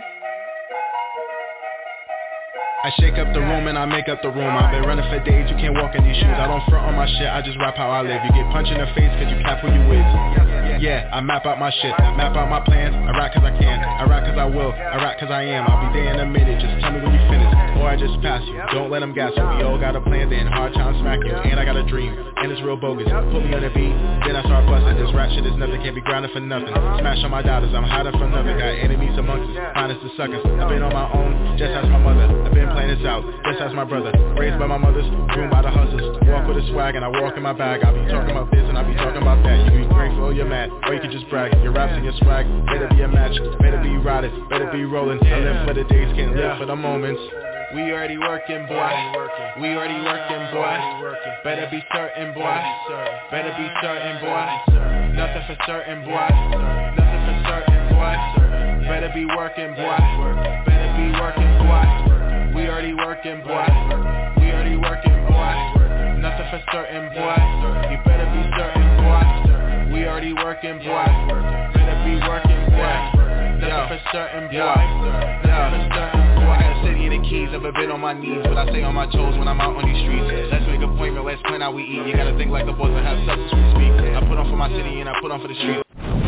I shake up the room and I make up the room. I've been running for days, you can't walk in these shoes. I don't front on my shit, I just rap how I live. You get punched in the face cause you cap who you with. Yeah, I map out my shit, map out my plans. I rap cause I can, I rap cause I will, I rap cause I am. I'll be there in a minute, just tell me when you finish, or I just pass you. Don't let them gas you, we all got a plan, then hard time smack you. And I got a dream, and it's real bogus. Put me on the beat, then I start busting. This rap shit is nothing, can't be grounded for nothing. Smash on my daughters, I'm hiding for nothing. Got enemies amongst us, finest the suckers. I've been on my own, just as my mother. I've been playing this out, just as my brother. Raised by my mothers, groomed by the hustlers. Walk with a swag and I walk in my bag. I be talking about this and I be talking about that. You be grateful or you're mad, or you can just brag. Your raps and your swag, better be a match, better be riding, better be rolling. I live for the days, can't live for the moments. We already working, boy. We already working, boy. Better be certain, boy. Better be certain, boy. Nothing for certain, boy. Nothing for certain, boy. Better be working, boy. Better be working, boy. We already working, boy. We already working, boy. Nothing for certain, boy. You better be certain, boy. We already working, boy. Better be working, boy. Nothing for certain, boy. Nothing for certain, boy. I got a city in the keys, never been on my knees, but I stay on my toes when I'm out on these streets. Let's make an appointment, let's plan how we eat. You gotta think like the boys and have substance when we speak. I put on for my city and I put on for the street.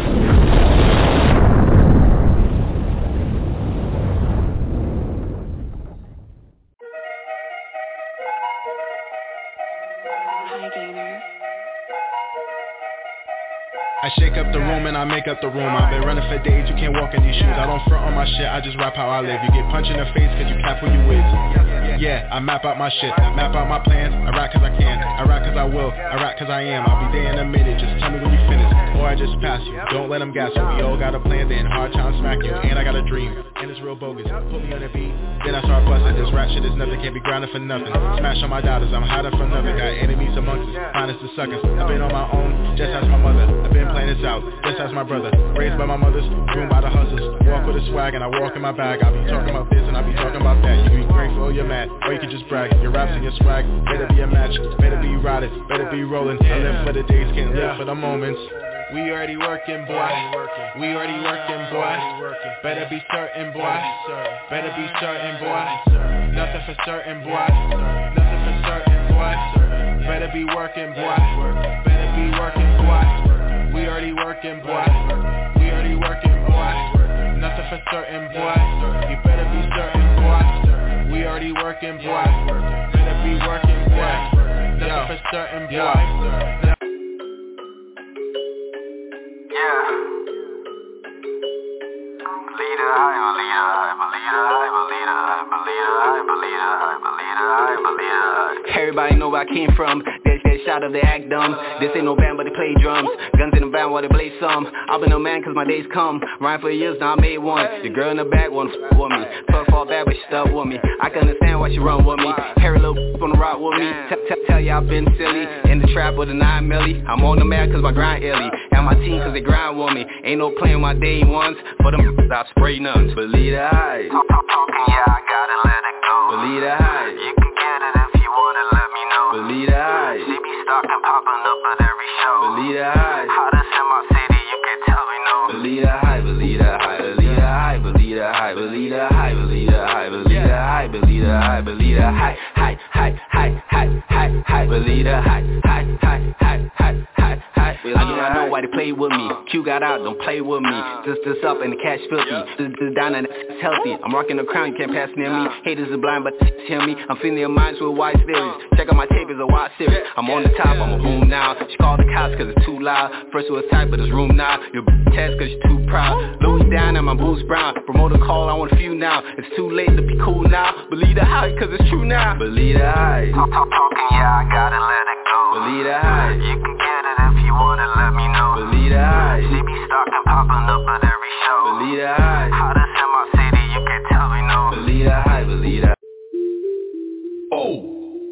I shake up the room and I make up the room. I've been running for days, you can't walk in these shoes. I don't front on my shit, I just rap how I live. You get punched in the face cause you cap who you with. Yeah, I map out my shit, map out my plans. I rap cause I can, I rap cause I will, I rap cause I am. I'll be there in a minute, just tell me when you finish, or I just pass you. Don't let them gas you, we all got a plan, then hard time smack you. And I got a dream, and it's real bogus. Put me on the beat, then I start busting. This rap shit is nothing, can't be grounded for nothing. Smash on my daughters, I'm hiding for nothing. Got enemies amongst us, finest the suckers. I've been on my own, just as my mother. I've been playing this out, just as my brother. Raised by my mothers, groomed by the hustlers. Walk with a swag and I walk in my bag. I be talking about this and I be talking about that. You be grateful or you're mad, or you can just brag. Your raps and your swag, better be a match, better be riding, better be rolling. I live for the days, can't live for the moments. We already working, boy. We already working, boy. Better be certain, boy. Better be certain, boy. Nothing for certain, boy. Nothing for certain, boy. Better be working, boy. Better be working, boy. We already working, boy. We already working, boy. Nothing for certain, boy. You better be certain, boy. We already working, boy. Better be working, boy. Nothing for certain, boy. Everybody know where I came from. That shot of the act dumb. This ain't no band but they play drums. Guns in the van while they blaze some. I've been a man cause my days come. Rhyme for years now I made one. The girl in the back wanna f*** with me. Fuck fall back but she stuck with me. I can understand why she run with me. Harry little on the rock with me. Tell ya I've been silly. In the trap with a 9 milli. I'm on the mad cause my grind illy. And my team cause they grind with me. Ain't no playing my day ones. For them I spray nuts. Believe the hype. Talking, yeah, I gotta let it go. Believe the hype. You can get it if you wanna let me know. Believe the hype. See me stocking popping up at every show. Believe the hype. Hottest in my city, you can tell me no. Believe the hype, believe the hype, believe the hype, believe the hype, believe the hype, believe the hype, believe the hype, believe the hype, believe the hype, hype, hype, hype, hype, hype, hype, believe the hype, hype, hype, hype, hype, hype, hype. I know why they play with me. Q got out, don't play with me. This up and the cash filthy. This down and it's healthy. I'm rocking the crown, you can't pass near me. Haters are blind, but hear me. I'm feeling your minds with wide theories. Check out my tape, it's a wide series. I'm on the top, I'm a boom now. She called the cops cause it's too loud. First it was tight, but it's room now. Your test cause you're too proud. Louis down and my boots brown. Promoter call, I want a few now. It's too late to be cool now. Believe the hype cause it's true now. Believe the hype. Talking, yeah, I gotta let it go. Believe the hype. You can get it if you wanna let me know. Believe the hype. See me stocking popping up at every show. Believe the hype. Hottest in my city, you can tell me no. Believe the hype, believe the hype. Oh.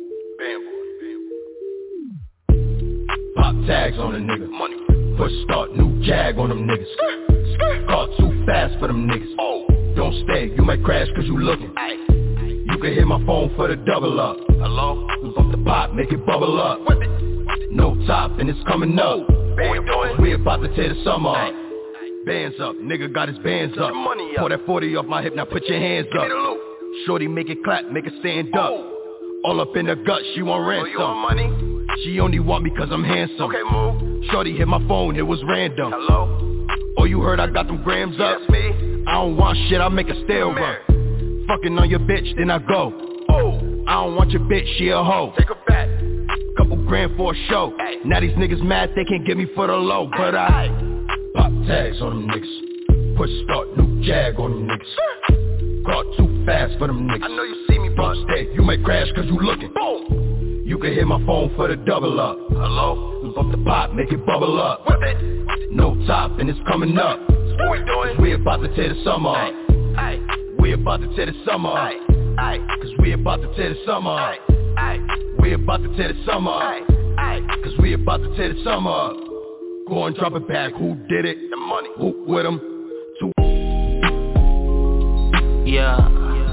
Pop tags on a nigga. Money. Push start, new jag on them niggas. Car too fast for them niggas. Oh. Don't stay, you might crash cause you looking. Aye. You can hit my phone for the double up. Hello? We bump the pop, make it bubble up. No top and it's coming up. We about to tear the summer up. Bands up, nigga got his bands up. Pour that 40 off my hip, now put your hands up. Shorty make it clap, make it stand up. All up in her gut, she want ransom. She only want me cause I'm handsome. Okay, move. Shorty hit my phone, it was random. Hello? Oh, you heard I got them grams up? Yes, me. I don't want shit, I make a stale run. Fucking on your bitch, then I go. Oh, I don't want your bitch, she a hoe. Take her back. Couple grand for a show. Ay. Now these niggas mad, they can't get me for the low. But I pop tags on them niggas. Push start, new jag on them niggas. Car too fast for them niggas. I know you see me, but stay, you might crash cause you looking. Boom. You can hit my phone for the double up. Hello? We bump the pop, make it bubble up. Whip it. No top and it's coming up. What we doing? We about to tear the summer up. Ay. We about to tear the summer up. Ay. Cause we about to tear the summer up. Ay. We about to tear the summer up. Cause we about to tear the summer up. Go and drop it back, who did it? The money. Who with them? Two. Yeah.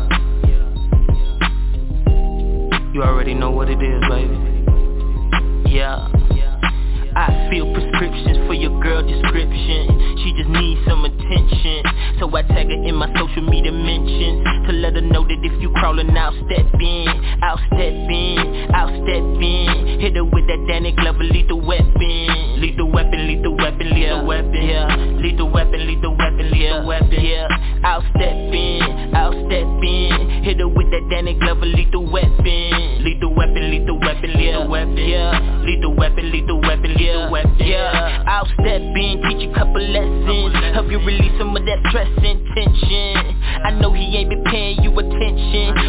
You already know what it is, baby. Yeah. I feel prescriptions for your girl description. She just needs some attention. So I tag her in my social media mentions to let her know that if you crawling, I'll step in. I'll step in, I'll step in. Hit her with that Danny Glover lethal weapon. Lethal weapon, lethal weapon, lethal weapon. Yeah, lethal weapon, lethal weapon, lethal weapon. Yeah, I'll step in, I'll step in. Hit her with that Danny Glover lethal weapon. Lethal weapon, lethal weapon, lethal weapon. Yeah, lethal weapon, lethal weapon. Yeah, I'll step in, teach a couple lessons, help you release some of that stress and tension. I know he ain't been paying you attention.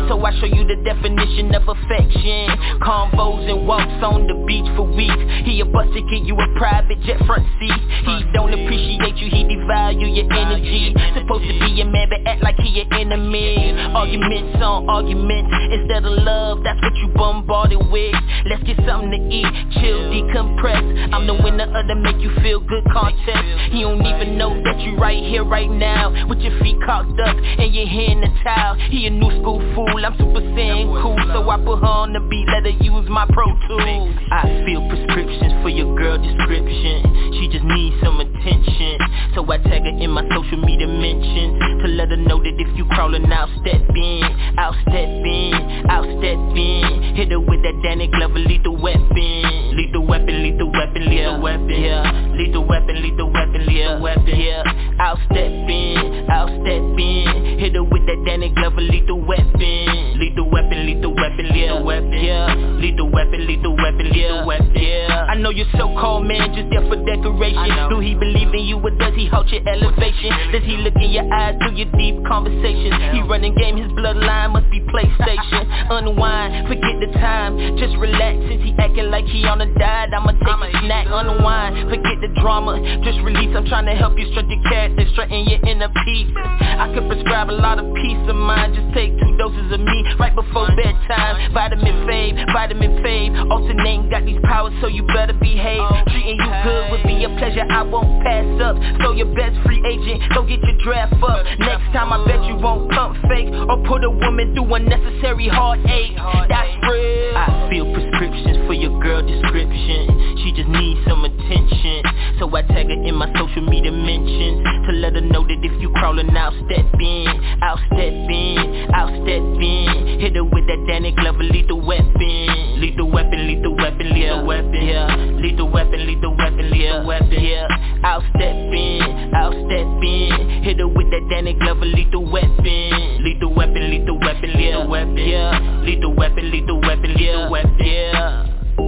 So I show you the definition of affection. Convos and walks on the beach for weeks. He a bus ticket, you a private jet front seat. He don't appreciate you, he devalue your energy. Supposed to be a man but act like he your enemy. Arguments on arguments instead of love, that's what you bombarded with. Let's get something to eat, chill, decompress. I'm the winner of the make you feel good contest. He don't even know that you right here, right now, with your feet cocked up and your hand in the towel. He a new school fool, I'm super saiyan cool, so I put her on the beat, let her use my Pro Tools. I feel prescriptions for your girl description. She just needs some attention, so I tag her in my social media mentions to let her know that if you crawling, I'll step in, I'll step in, I'll step in. Hit her with that Danny Glover lethal weapon, lethal weapon, lethal weapon, lethal weapon, yeah, lethal weapon, lethal weapon, lethal weapon, yeah. I'll step in, I'll step in. Hit her with that Danny Glover lethal weapon, lethal weapon, lethal weapon, lethal weapon, yeah, lethal weapon, lethal weapon, lethal weapon, yeah. I know you're so-called man just there for decoration. Do he believe in you or does he halt your elevation? Does he look in your eyes through your deep conversations? He running game, his bloodline must be PlayStation. Unwind, forget the time, just relax. Since he acting like he on a diet, I'ma take a snack. Unwind, forget the drama, just release. I'm trying to help you strut your character, strutting your inner peace. I could prescribe a lot of peace of mind, just take 2 doses of me right before bedtime. Vitamin fave, alternating, got these powers so you better behave. Treating you good would be a pleasure, I won't pass up. So your best free agent, go get your draft up. Next time I bet you won't pump fake or put a woman through unnecessary heartache. That's real. I feel prescriptions for your girl description. She just needs some attention, so I tag her in my social media mentions to let her know that if you crawling, I'll step in, I'll step in, I'll step in. Hit her with that Danny Glover lethal weapon, lethal weapon, lethal weapon, lethal weapon, yeah, lethal weapon, lethal weapon, lethal weapon, yeah. I'll step in, I'll step in. Hit her with that Danny Glover lethal weapon, lethal weapon, lethal weapon, lethal weapon, yeah, lethal weapon, lethal weapon, lethal weapon, yeah.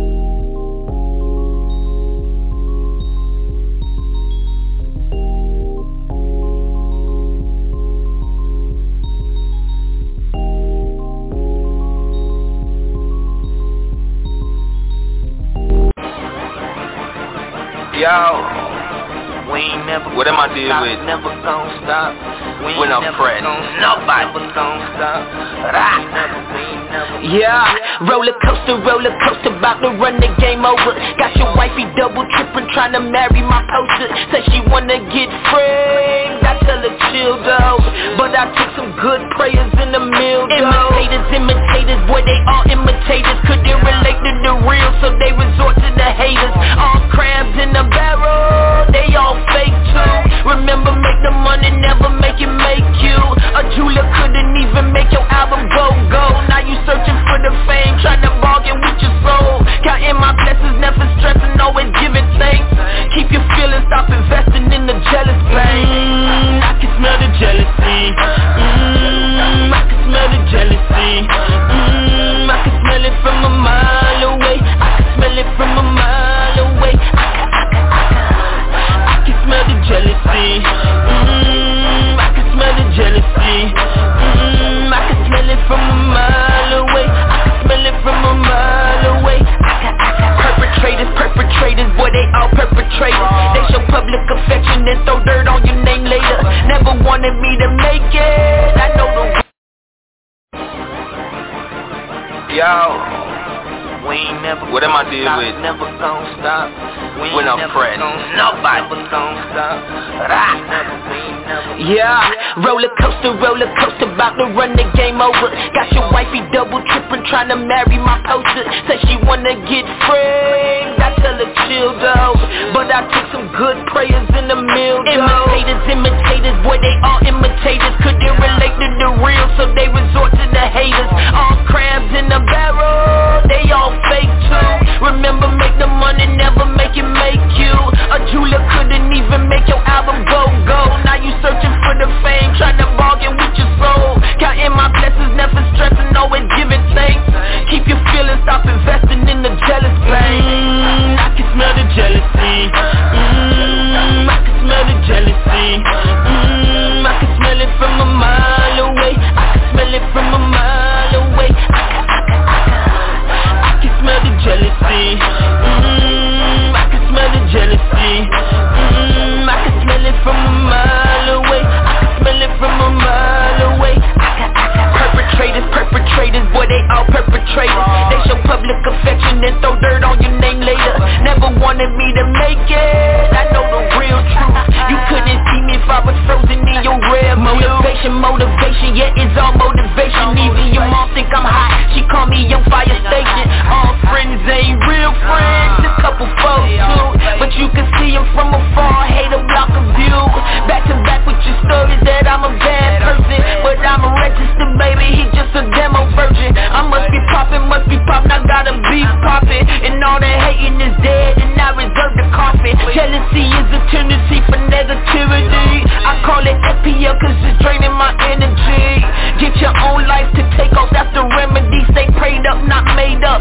Yo, we ain't never what am I dealing with? Never gon' stop. When I'm pressed, nobody never gon' stop. Yeah, roller coaster, about to run the game over. Got your wifey double tripping, trying to marry my poster. Said she wanna get framed, I tell her chill though, but I took some good prayers in the mill though. Imitators, boy they all imitators. Couldn't relate to the real, so they resort to the haters. All crabs in the barrel, they all fake too. Remember, make the money, never make it make you. A jeweler couldn't even make your album go. Now you searching for the fame, trying to bargain with your soul. Counting my blessings, never stressing, always giving thanks. Keep your feelings, stop investing in the jealous bank. I can smell the jealousy. I can smell the jealousy. I can smell it from a mile away. I can smell it from a mile away. I can smell the jealousy. I can smell the jealousy. I can smell it from a mile away. I can smell it from a mile away. Perpetrators, boy they all perpetrators. They show public affection and throw dirt on your name later. Never wanted me to make it. I know the yo, we ain't never what am I dealing with? Never gon' stop. When I'm pressed, nobody never gon' stop. Yeah, roller coaster, about to run the game over. Got your wifey double tripping, trying to marry my poster. Said she wanna get framed, I tell her chill though, but I took some good prayers in the mill though. Imitators, boy they all imitators. Couldn't relate to the real, so they resort to the haters. All crabs in the barrel, they all fake too. Remember, make the money, never make it make you. A jeweler couldn't even make your album go. Now you searching for the fame, trying to bargain with your soul. Counting my blessings, never stressing, always giving thanks. Keep your feelings, stop investing in the jealous bank. I can smell the jealousy. I can smell the jealousy. and throw dirt on your name later. Never wanted me to make it, I know the real truth. You couldn't see me if I was frozen in your red motivation, yeah, it's all motivation. Even your mom think I'm hot, she call me young fire station. All friends ain't real friends, a couple folks too, but you can see them from afar, hate a block of view. Back to back with your stories that I'm a bad person, but I'm a registered baby, he just a demo virgin. I must be poppin', I gotta be poppin', and all that hating is dead, and I reserve the coffin. Jealousy is a tendency for negativity. I call it FPL cause it's draining my energy. Get your own life to take off, that's the remedy. Stay prayed up, not made up.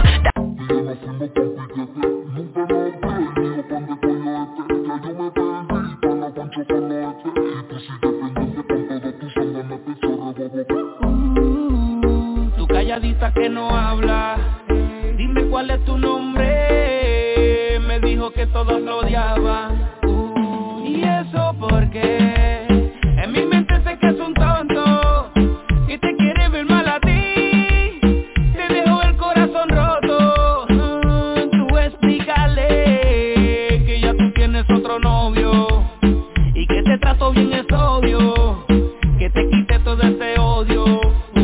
Tu calladita que no habla, dime cuál es tu nombre. Me dijo que todos lo odiaban. Y eso porque en mi mente sé que es un tonto y te quiere ver mal a ti. Te dejó el corazón roto. Tú explícale que ya tú tienes otro novio y que te trato bien, es obvio. Que te quite todo ese odio.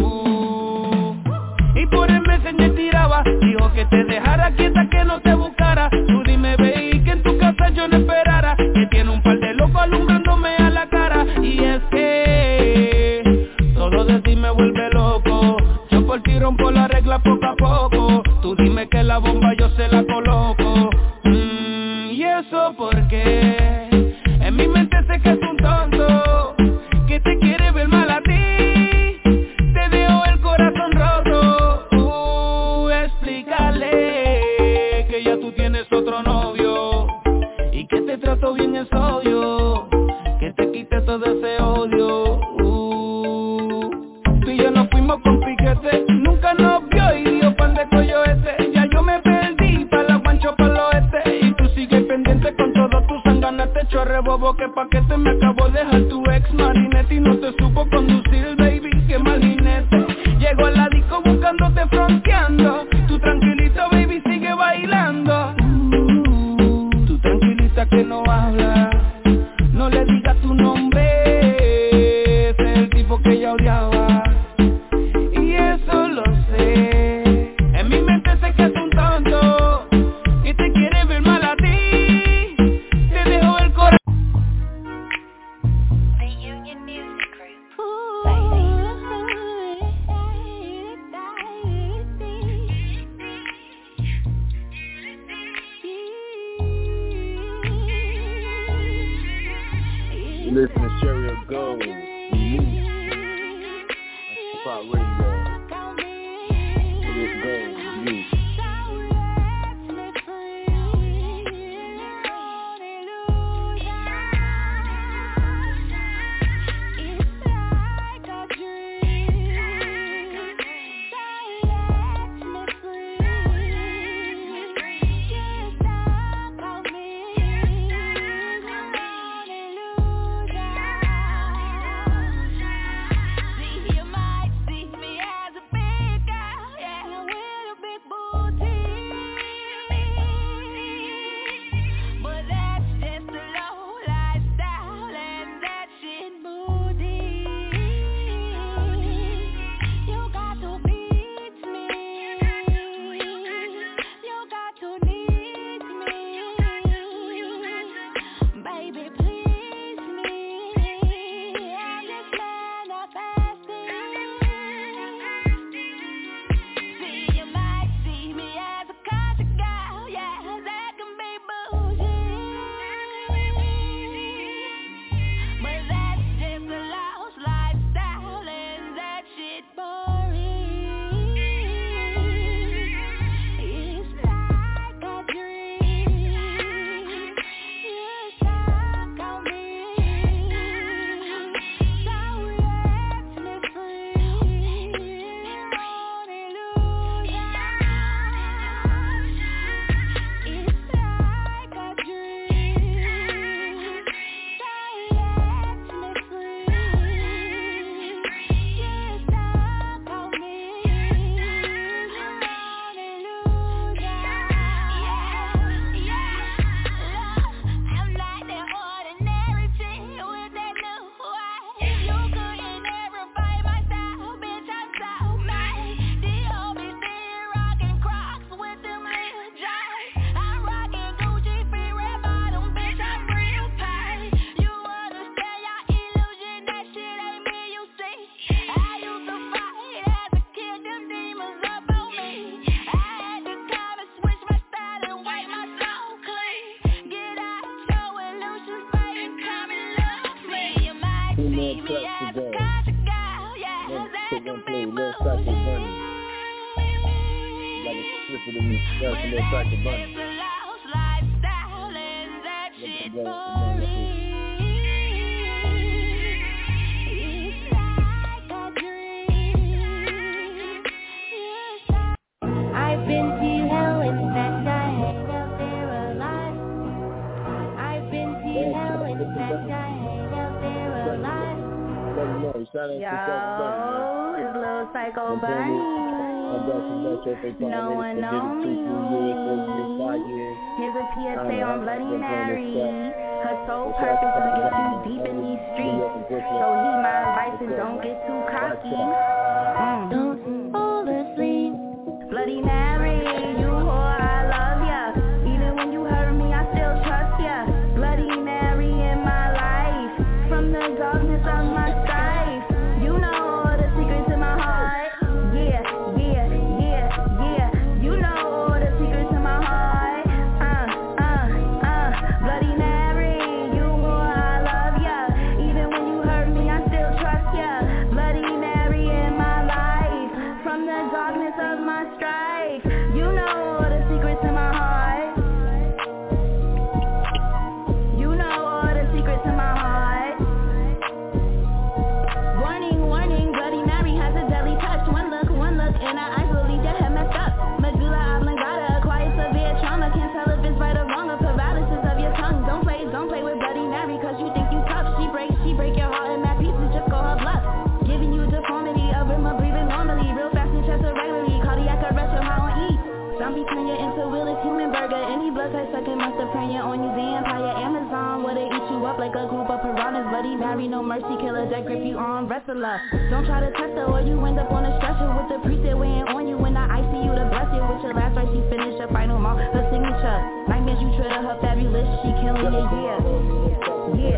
Y por el Messenger tiraba, dijo que te dejara quieta, que no te buscara. Tú dime, baby, que en tu casa yo no esperara, que tiene un par de locos alumbrándome a la cara. Y es que todo de ti me vuelve loco. Yo por ti rompo la regla poco a poco. Tú dime que la bomba yo se la coloco. Y eso porque en mi mente sé que es un tonto que te quiere ver mal a ti. Te dejo el corazón roto. Explícale que ya tú tienes otro novio y que te trato bien, es obvio. Que te quite todo ese odio. Tú y yo nos fuimos con piquete, nunca nos vio y dio pan de coyote. Ya yo me perdí pa' la guancho pa' lo este, y tú sigues pendiente con todos tus sanganas. Chorre bobo, que paquete me acabó de dejar tu ex marinete y no te supo conducir, baby, que mal jinete. Llegó a la disco buscándote, fronteando. Tú tranquilito, baby, sigue bailando. Tú tranquilita que no habla, no le digas tu nombre. Ese es el tipo que ella odiaba y eso lo sé. En mi mente sé que es un tonto y te quiere ver mal a ti. Te dejo el corazón. Listen to Cherry Gold, Pop Radio. Let's go, you. You might see me as a big girl, yeah, with a big booty. the game. Take one play, Lil Psycho Bunny. Like a slip of the meat, that's a Lil Psycho Bunny. I've been to hell and back, I hang out there a lot. I've been to hell and back, I hang out there a lot. Yo, it's Lil Psycho Bunny. No one knows me. Here's a PSA on Bloody Mary. Her sole purpose is to get you deep in these streets. So heed my advice and don't get too cocky. Don't fall asleep. Bloody Mary, you whore, I love ya. Even when you hurt me, I still trust ya. Bloody Mary in my life. From the darkness of my strife. You know all the secrets in my heart. Yeah. You know all the secrets in my heart. Bloody Mary, you whore, I love ya. Even when you hurt me, I still trust ya. Bloody Mary in my life. From the darkness of my strife. You know all the secrets in my heart. You know all the secrets in my heart. Warning, Bloody Mary has a deadly touch. One look in her eyes will leave your head messed up. Medulla oblongata, acquired severe trauma. Can't tell if it's right or wrong, or paralysis of your tongue. Don't play with Bloody Mary, cause you think you tough. She break your heart in mad pieces, just call her bluff. Giving you deformity, a rhythm of breathing normally. Real fast and chest irregularly, cardiac arrest, you're high on E. Zombie turn you into Willis human burger. Any blood type sucking must have praying on you. Vampire Amazon, where they eat you up like a group of piranhas. Bloody Mary, no mercy, killer that grip you on wrestler. Don't try to test her or you end up on a stretcher with the priest that weighing on you in the ICU to bless you with your last right. She finish her final mark, her signature. Nightmares you tread her fabulous, she killing you, yeah,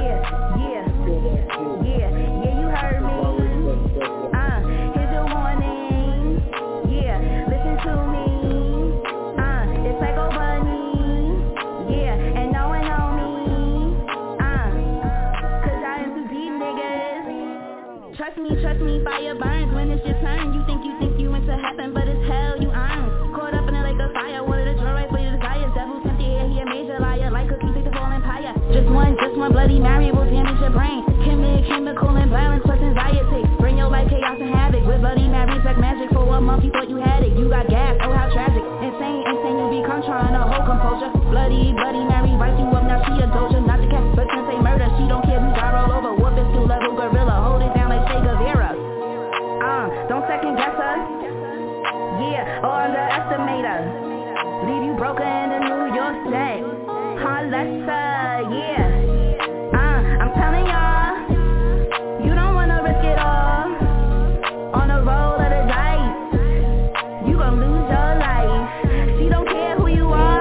you heard me. Here's your warning. Yeah, listen to me. It's Psycho Bunny. Yeah, and no one know me. Cause I am too deep, niggas. Trust me, fire burns when it's your turn. You think you into heaven, but it's hell you earn. Caught up in it like a fire, one of the joy right for your desires. Devil tempted here, he a major liar, like cookies take the fall empire. Just one Bloody Mary will damage your brain. Chemical imbalance plus anxiety. Bring your life chaos and havoc. With Bloody Mary's like magic. For a month you thought you had it. You got gas, oh how tragic. Insane, you become trying to hold composure. Bloody Mary writes you up, now she a doja. Not the cat, but since they murder, she don't care, we got all over. Whoop it, skill level gorilla. Hold it down like Che Guevara. Don't second guess her. Yeah, or underestimate her. Leave you broken in the New York set. Holla, yeah. I'm telling y'all, you don't wanna risk it all. On the roll of the dice, you gon' lose your life. She don't care who you are.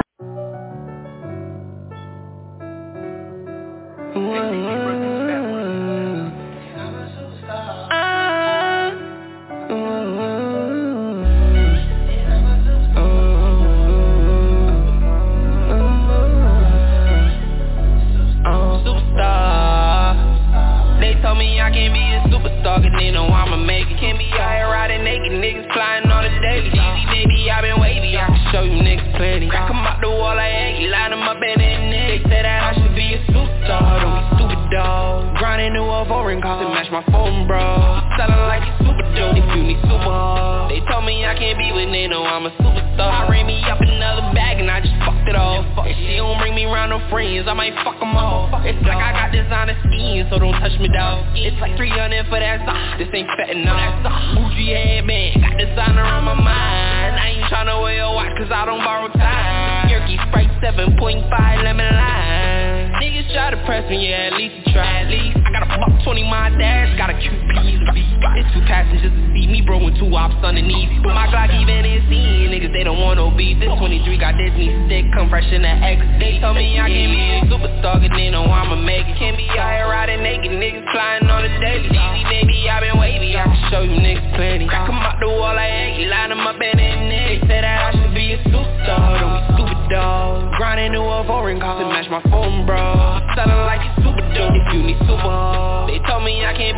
I can't be a superstar, cause they know I'ma make it. Can't be out here riding naked, niggas flying on the daily. Easy, baby, I been wavy, I can show you niggas plenty. Crack 'em out the wall like Aggie, line 'em up in the neck. They say that I should be a superstar, don't be stupid, dog. Grinding new a foreign car to match my phone, bro. Selling like it's super dope, if you need super hard. They told me I can't be with, they know I'm a superstar. I ran me up another bag and I just fucked it off. If she don't bring me around no friends, I might fuck 'em off. It's like I got designer skin, so don't touch me, dog. It's like 300 for that sock, this ain't fentanyl. Bougie headband, got designer on my mind. I ain't tryna wear a watch cause I don't borrow time. Yerky Sprite 7.5 lemon lime. Niggas try to press me, yeah, at least you try. At least I got a buck 20 my dash, got a QP. It's 2 passengers to see me, bro, with 2 ops underneath. But my Glock even in scene, niggas they don't want no beef. This 23 got Disney stick, come fresh in the X. They told me I can't be a superstar, cause they know I'ma make it. Can't be out here riding naked, niggas flying on the daily. Easy, baby, I been wavy, I can show you niggas plenty. Crack 'em out the wall like Aggie, line 'em up in the neck. They say that I should be a superstar, don't be stupid, dog. Grinding new a foreign car to match my phone, bro. Selling like it's super dope, if you need super hard. They told me I can't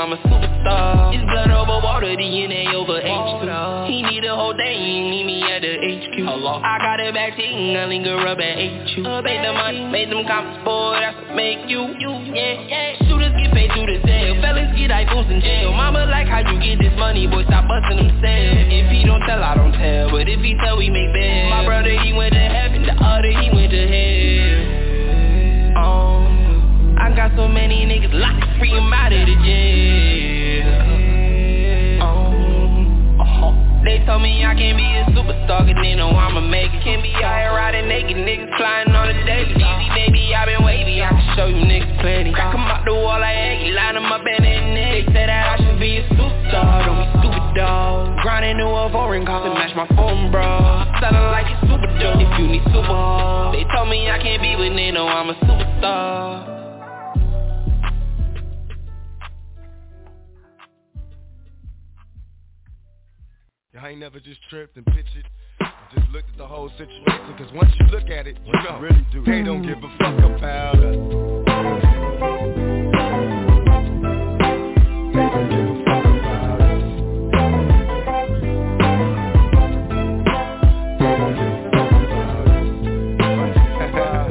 I'm a superstar. It's blood over water, DNA over H2. He need a whole day, meet me at the HQ. I got a back team, I linger up at HQ. Made the money, made them comments, boy, that's what make you. Yeah. Shooters get paid through the sale, fellas get iPhones in jail. Mama like how you get this money, boy, stop busting them sales. If he don't tell, I don't tell, but if he tell, we make bail. My brother, he went to heaven, the other, he went to hell. I got so many niggas locked, free them out of the jail. They told me I can't be a superstar, cause they know I'ma make it. Can't be out here riding naked, niggas flying on the daily. Easy, baby, I been wavy, I can show you niggas plenty. I come out the wall like Aggie, line them up in the neck. They said that I should be a superstar, don't be stupid, dog. Grinding to a foreign car to match my phone, bro. Sounding like it's super dope if you need super. They told me I can't be, but they know I'm a superstar. I ain't never just tripped and pictured, just looked at the whole situation, cause once you look at it, you know, really do. They don't give a fuck about us. They don't give a fuck about us. They don't give a fuck about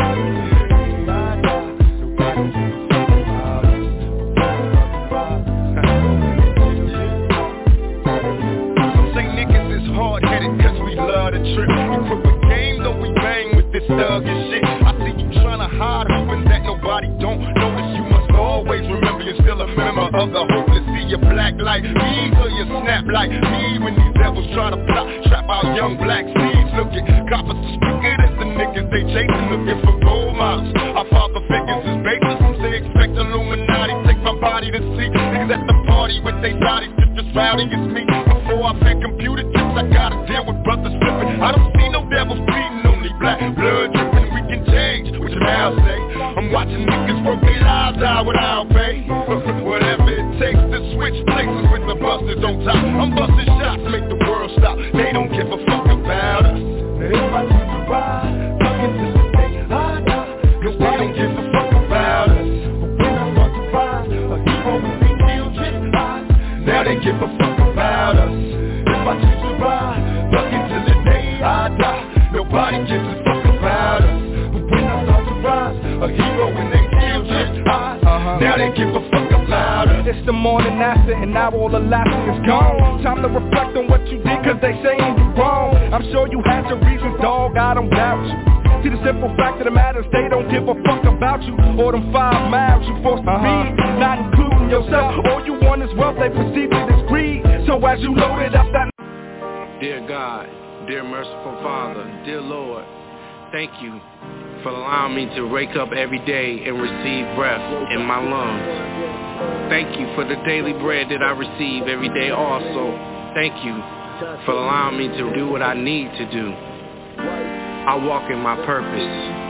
hard-headed cause we love to trip. Equip a game though we bang with this thug and shit. I see you tryna hide, hoping that nobody don't notice. You must always remember you're still a member of the hopeless. See your black like me till you snap like me. When these devils try to plot, trap our young black seeds. Look at coppers as stupid as the niggas they chasing, looking for gold models. Our father figures is baseless. Some say expect Illuminati, take my body to see. Niggas at the party with they bodies just as rowdy as me. Before I pay computer chips, I gotta deal with brothers flipping. I don't see no devils bleeding, only black blood dripping. We can change, what you now say? I'm watching niggas work their lives out without pay. Whatever it takes to switch places with the busters on top. I'm busting shots, make the world stop. They don't give a fuck about us. If I choose to ride, fucking to the day I die, cause they don't give a fuck about us. But when I start to rise, a hero when they kill just eyes, now they give a fuck about us. If I choose to ride, fucking to the day I die, nobody gives a fuck about us. But when I start to rise, a hero when they kill just eyes, now they give a fuck about us. It's the morning after and now all the laughter is gone. Time to reflect on what you did cause they saying you wrong. I'm sure you had your reasons, dog, I don't doubt you. See the simple fact of the matter is they don't give a fuck about you. Or them 5 miles you forced to read, not including yourself. All you want is wealth, they perceive it as greed. So as you load it up that... Dear God, dear merciful Father, dear Lord, thank you for allowing me to wake up every day and receive breath in my lungs. Thank you for the daily bread that I receive every day also. Thank you for allowing me to do what I need to do. I walk in my purpose.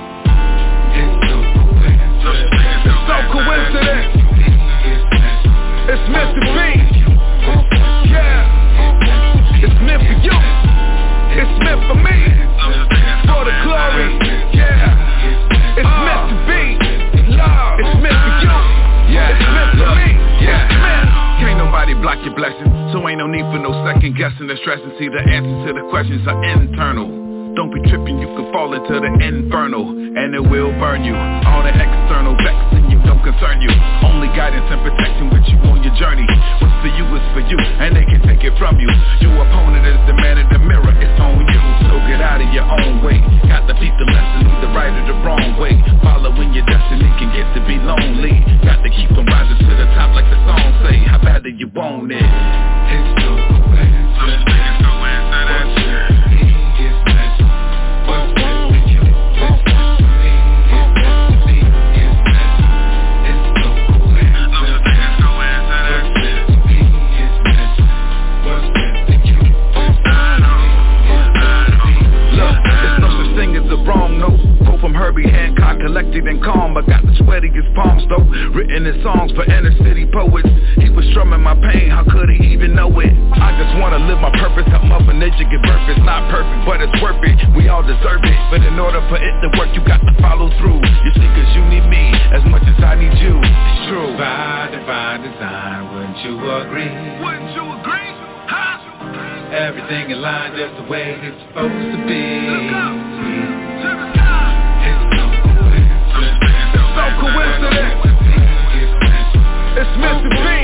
It's so coincidence. It's meant to be. Yeah. It's meant for you. It's meant for me. For the glory. Yeah. It's meant to be. Love. It's meant for you. Yeah. It's meant for me. Yeah. Can't nobody block your blessing, so ain't no need for no second guessing or stressing. See, the answers to the questions are internal. Don't be tripping, you can fall into the infernal, and it will burn you. All the external vexing you don't concern you. Only guidance and protection with you on your journey. What's for you is for you, and they can take it from you. Your opponent is the man in the mirror, it's on you. So get out of your own way. Got to beat the lesson, either right or the wrong way. Following your destiny can get to be lonely. Got to keep on rising to the top like the song say. How bad do you want it? It's no coincidence. for inner city poets. He was strumming my pain, how could he even know it? I just wanna live my purpose, help Mother Nature give birth. It's not perfect, but it's worth it, we all deserve it. But in order for it to work, you got to follow through. You see, cause you need me as much as I need you. It's true. By divine design, wouldn't you agree? Wouldn't you agree? Huh? Everything in line just the way it's supposed to be. Look up to the sky. It's so coincidence. It's meant to be.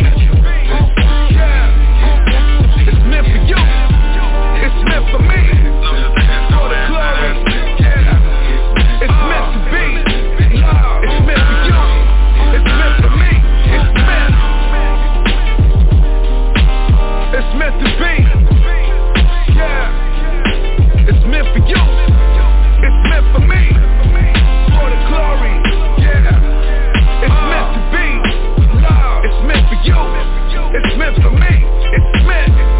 Yeah. It's meant for you. It's meant for me. For the glory. Yeah. It's meant to be. It's meant for you. It's meant for me. It's meant. It's meant to be. Yeah. It's meant for you. It's meant for me. For the glory. Yeah. It's meant to be. It's meant for you. It's meant for me. It's meant.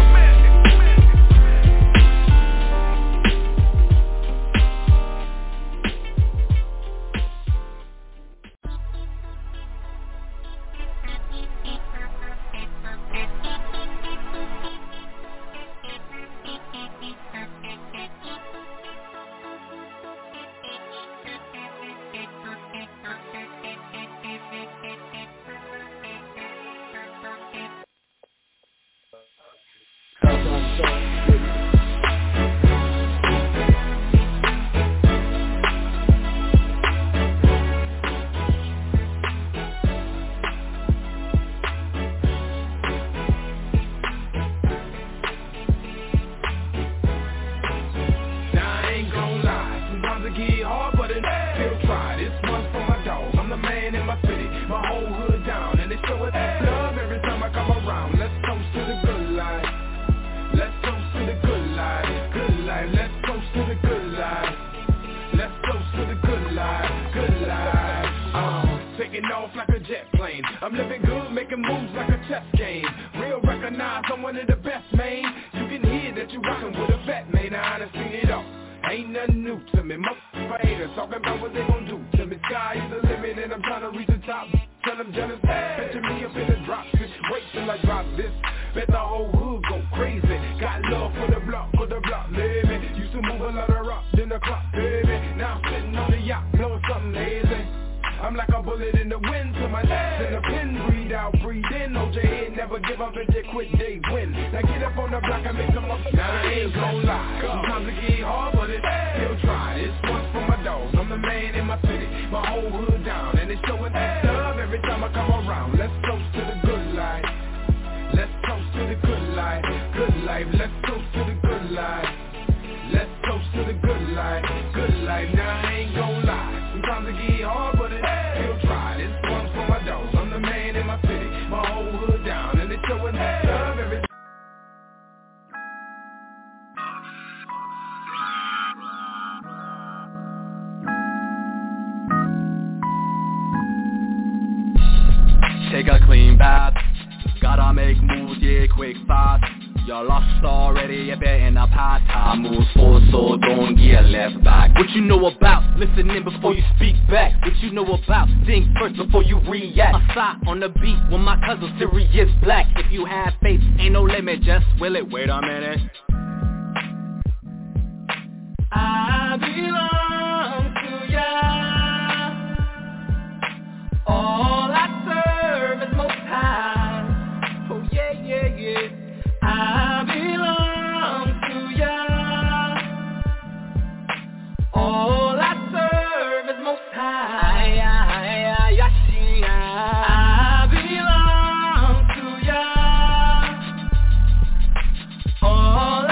Take a clean bath, gotta make moves, yeah, quick fast. You're lost already, you better in a past. I move forward, so don't get left back. What you know about listening before you speak back? What you know about think first before you react? I side on the beat with my cousin Sirius Black. If you have faith, ain't no limit, just will it. Wait a minute. I belong to ya. All I serve is Most High. Oh yeah, yeah, yeah. I belong to ya. All I serve is Most High. I belong to ya. All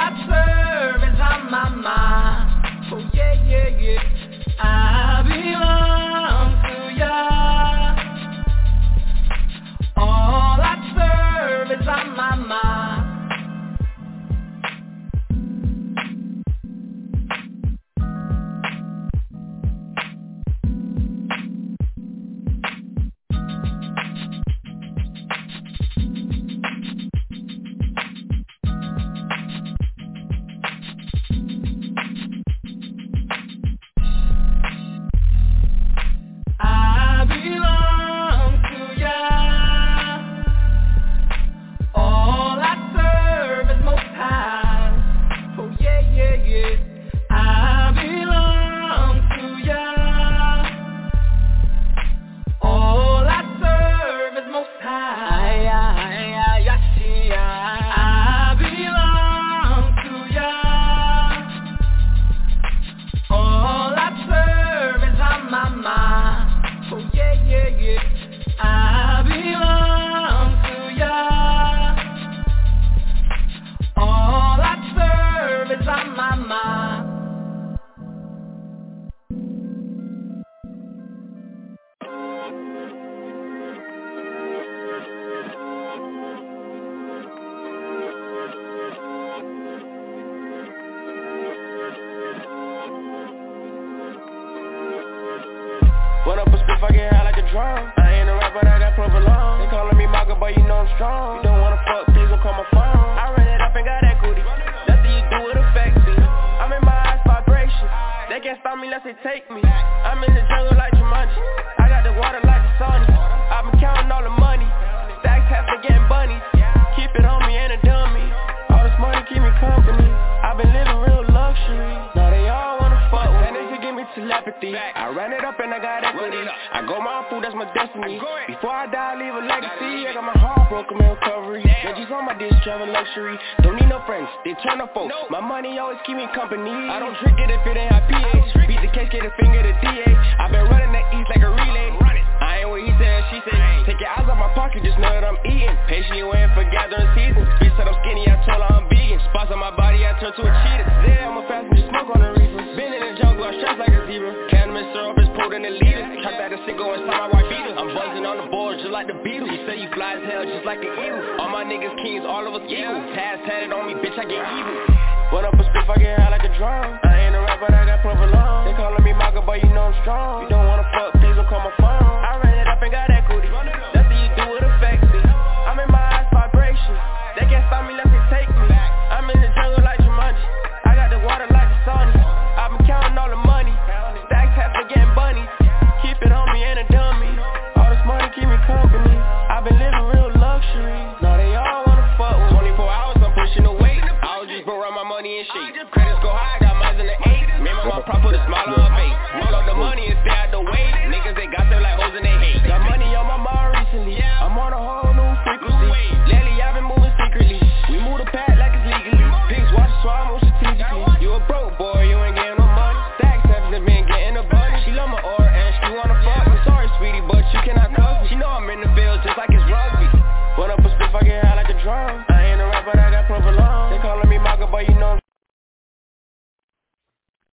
Run up a spliff, I get high like a drum. I ain't a rapper, I got provolone. They calling me Maka, but you know I'm strong. You don't wanna fuck, please don't call my phone. I ran it up and got equity. Nothing you do, it affects me. I'm in my eyes vibration. They can't stop me unless they take me. I'm in the jungle like Jumanji. I got the water like the sun. I've been counting all the money. Stacks have been getting bunnies. Keep it on me, ain't a dummy. All this money keep me company. I've been living real luxury. Now they all wanna fuck with me. And they should give me telepathy. I ran it up and I got equity. I go my food, that's my destiny. Before I die, I leave a legacy. I got my heart broken, in recovery. Veggies on my dish, travel luxury. Don't need no friends, they turn up folks. My money always keep me company. I don't drink it if it ain't high pH. Beat the case, get a finger to DA. I've been running the east like a relay. I ain't what he said, she said. Take your eyes out my pocket, just know that I'm eating. Patiently waiting for gathering season. Bitch said I'm skinny, I told her I'm vegan. Spots on my body, I turn to a cheetah. There, I'm a passenger, smoke on the reefer. Been in the jungle, I stress like a zebra. Cannabis syrup is pulled in the liters. Trap that a single inside my white beater. I'm buzzing on the board just like the Beatles. You say you fly as hell just like the Eagles. All my niggas kings, all of us eagles. Tats tatted on me, bitch, I get evil. Run up a spliff, I get high like a drum. I ain't a rapper, I got provolone. They calling me Maka, but you know I'm strong. You don't wanna fuck, please don't call my phone. I ran it up and got equity.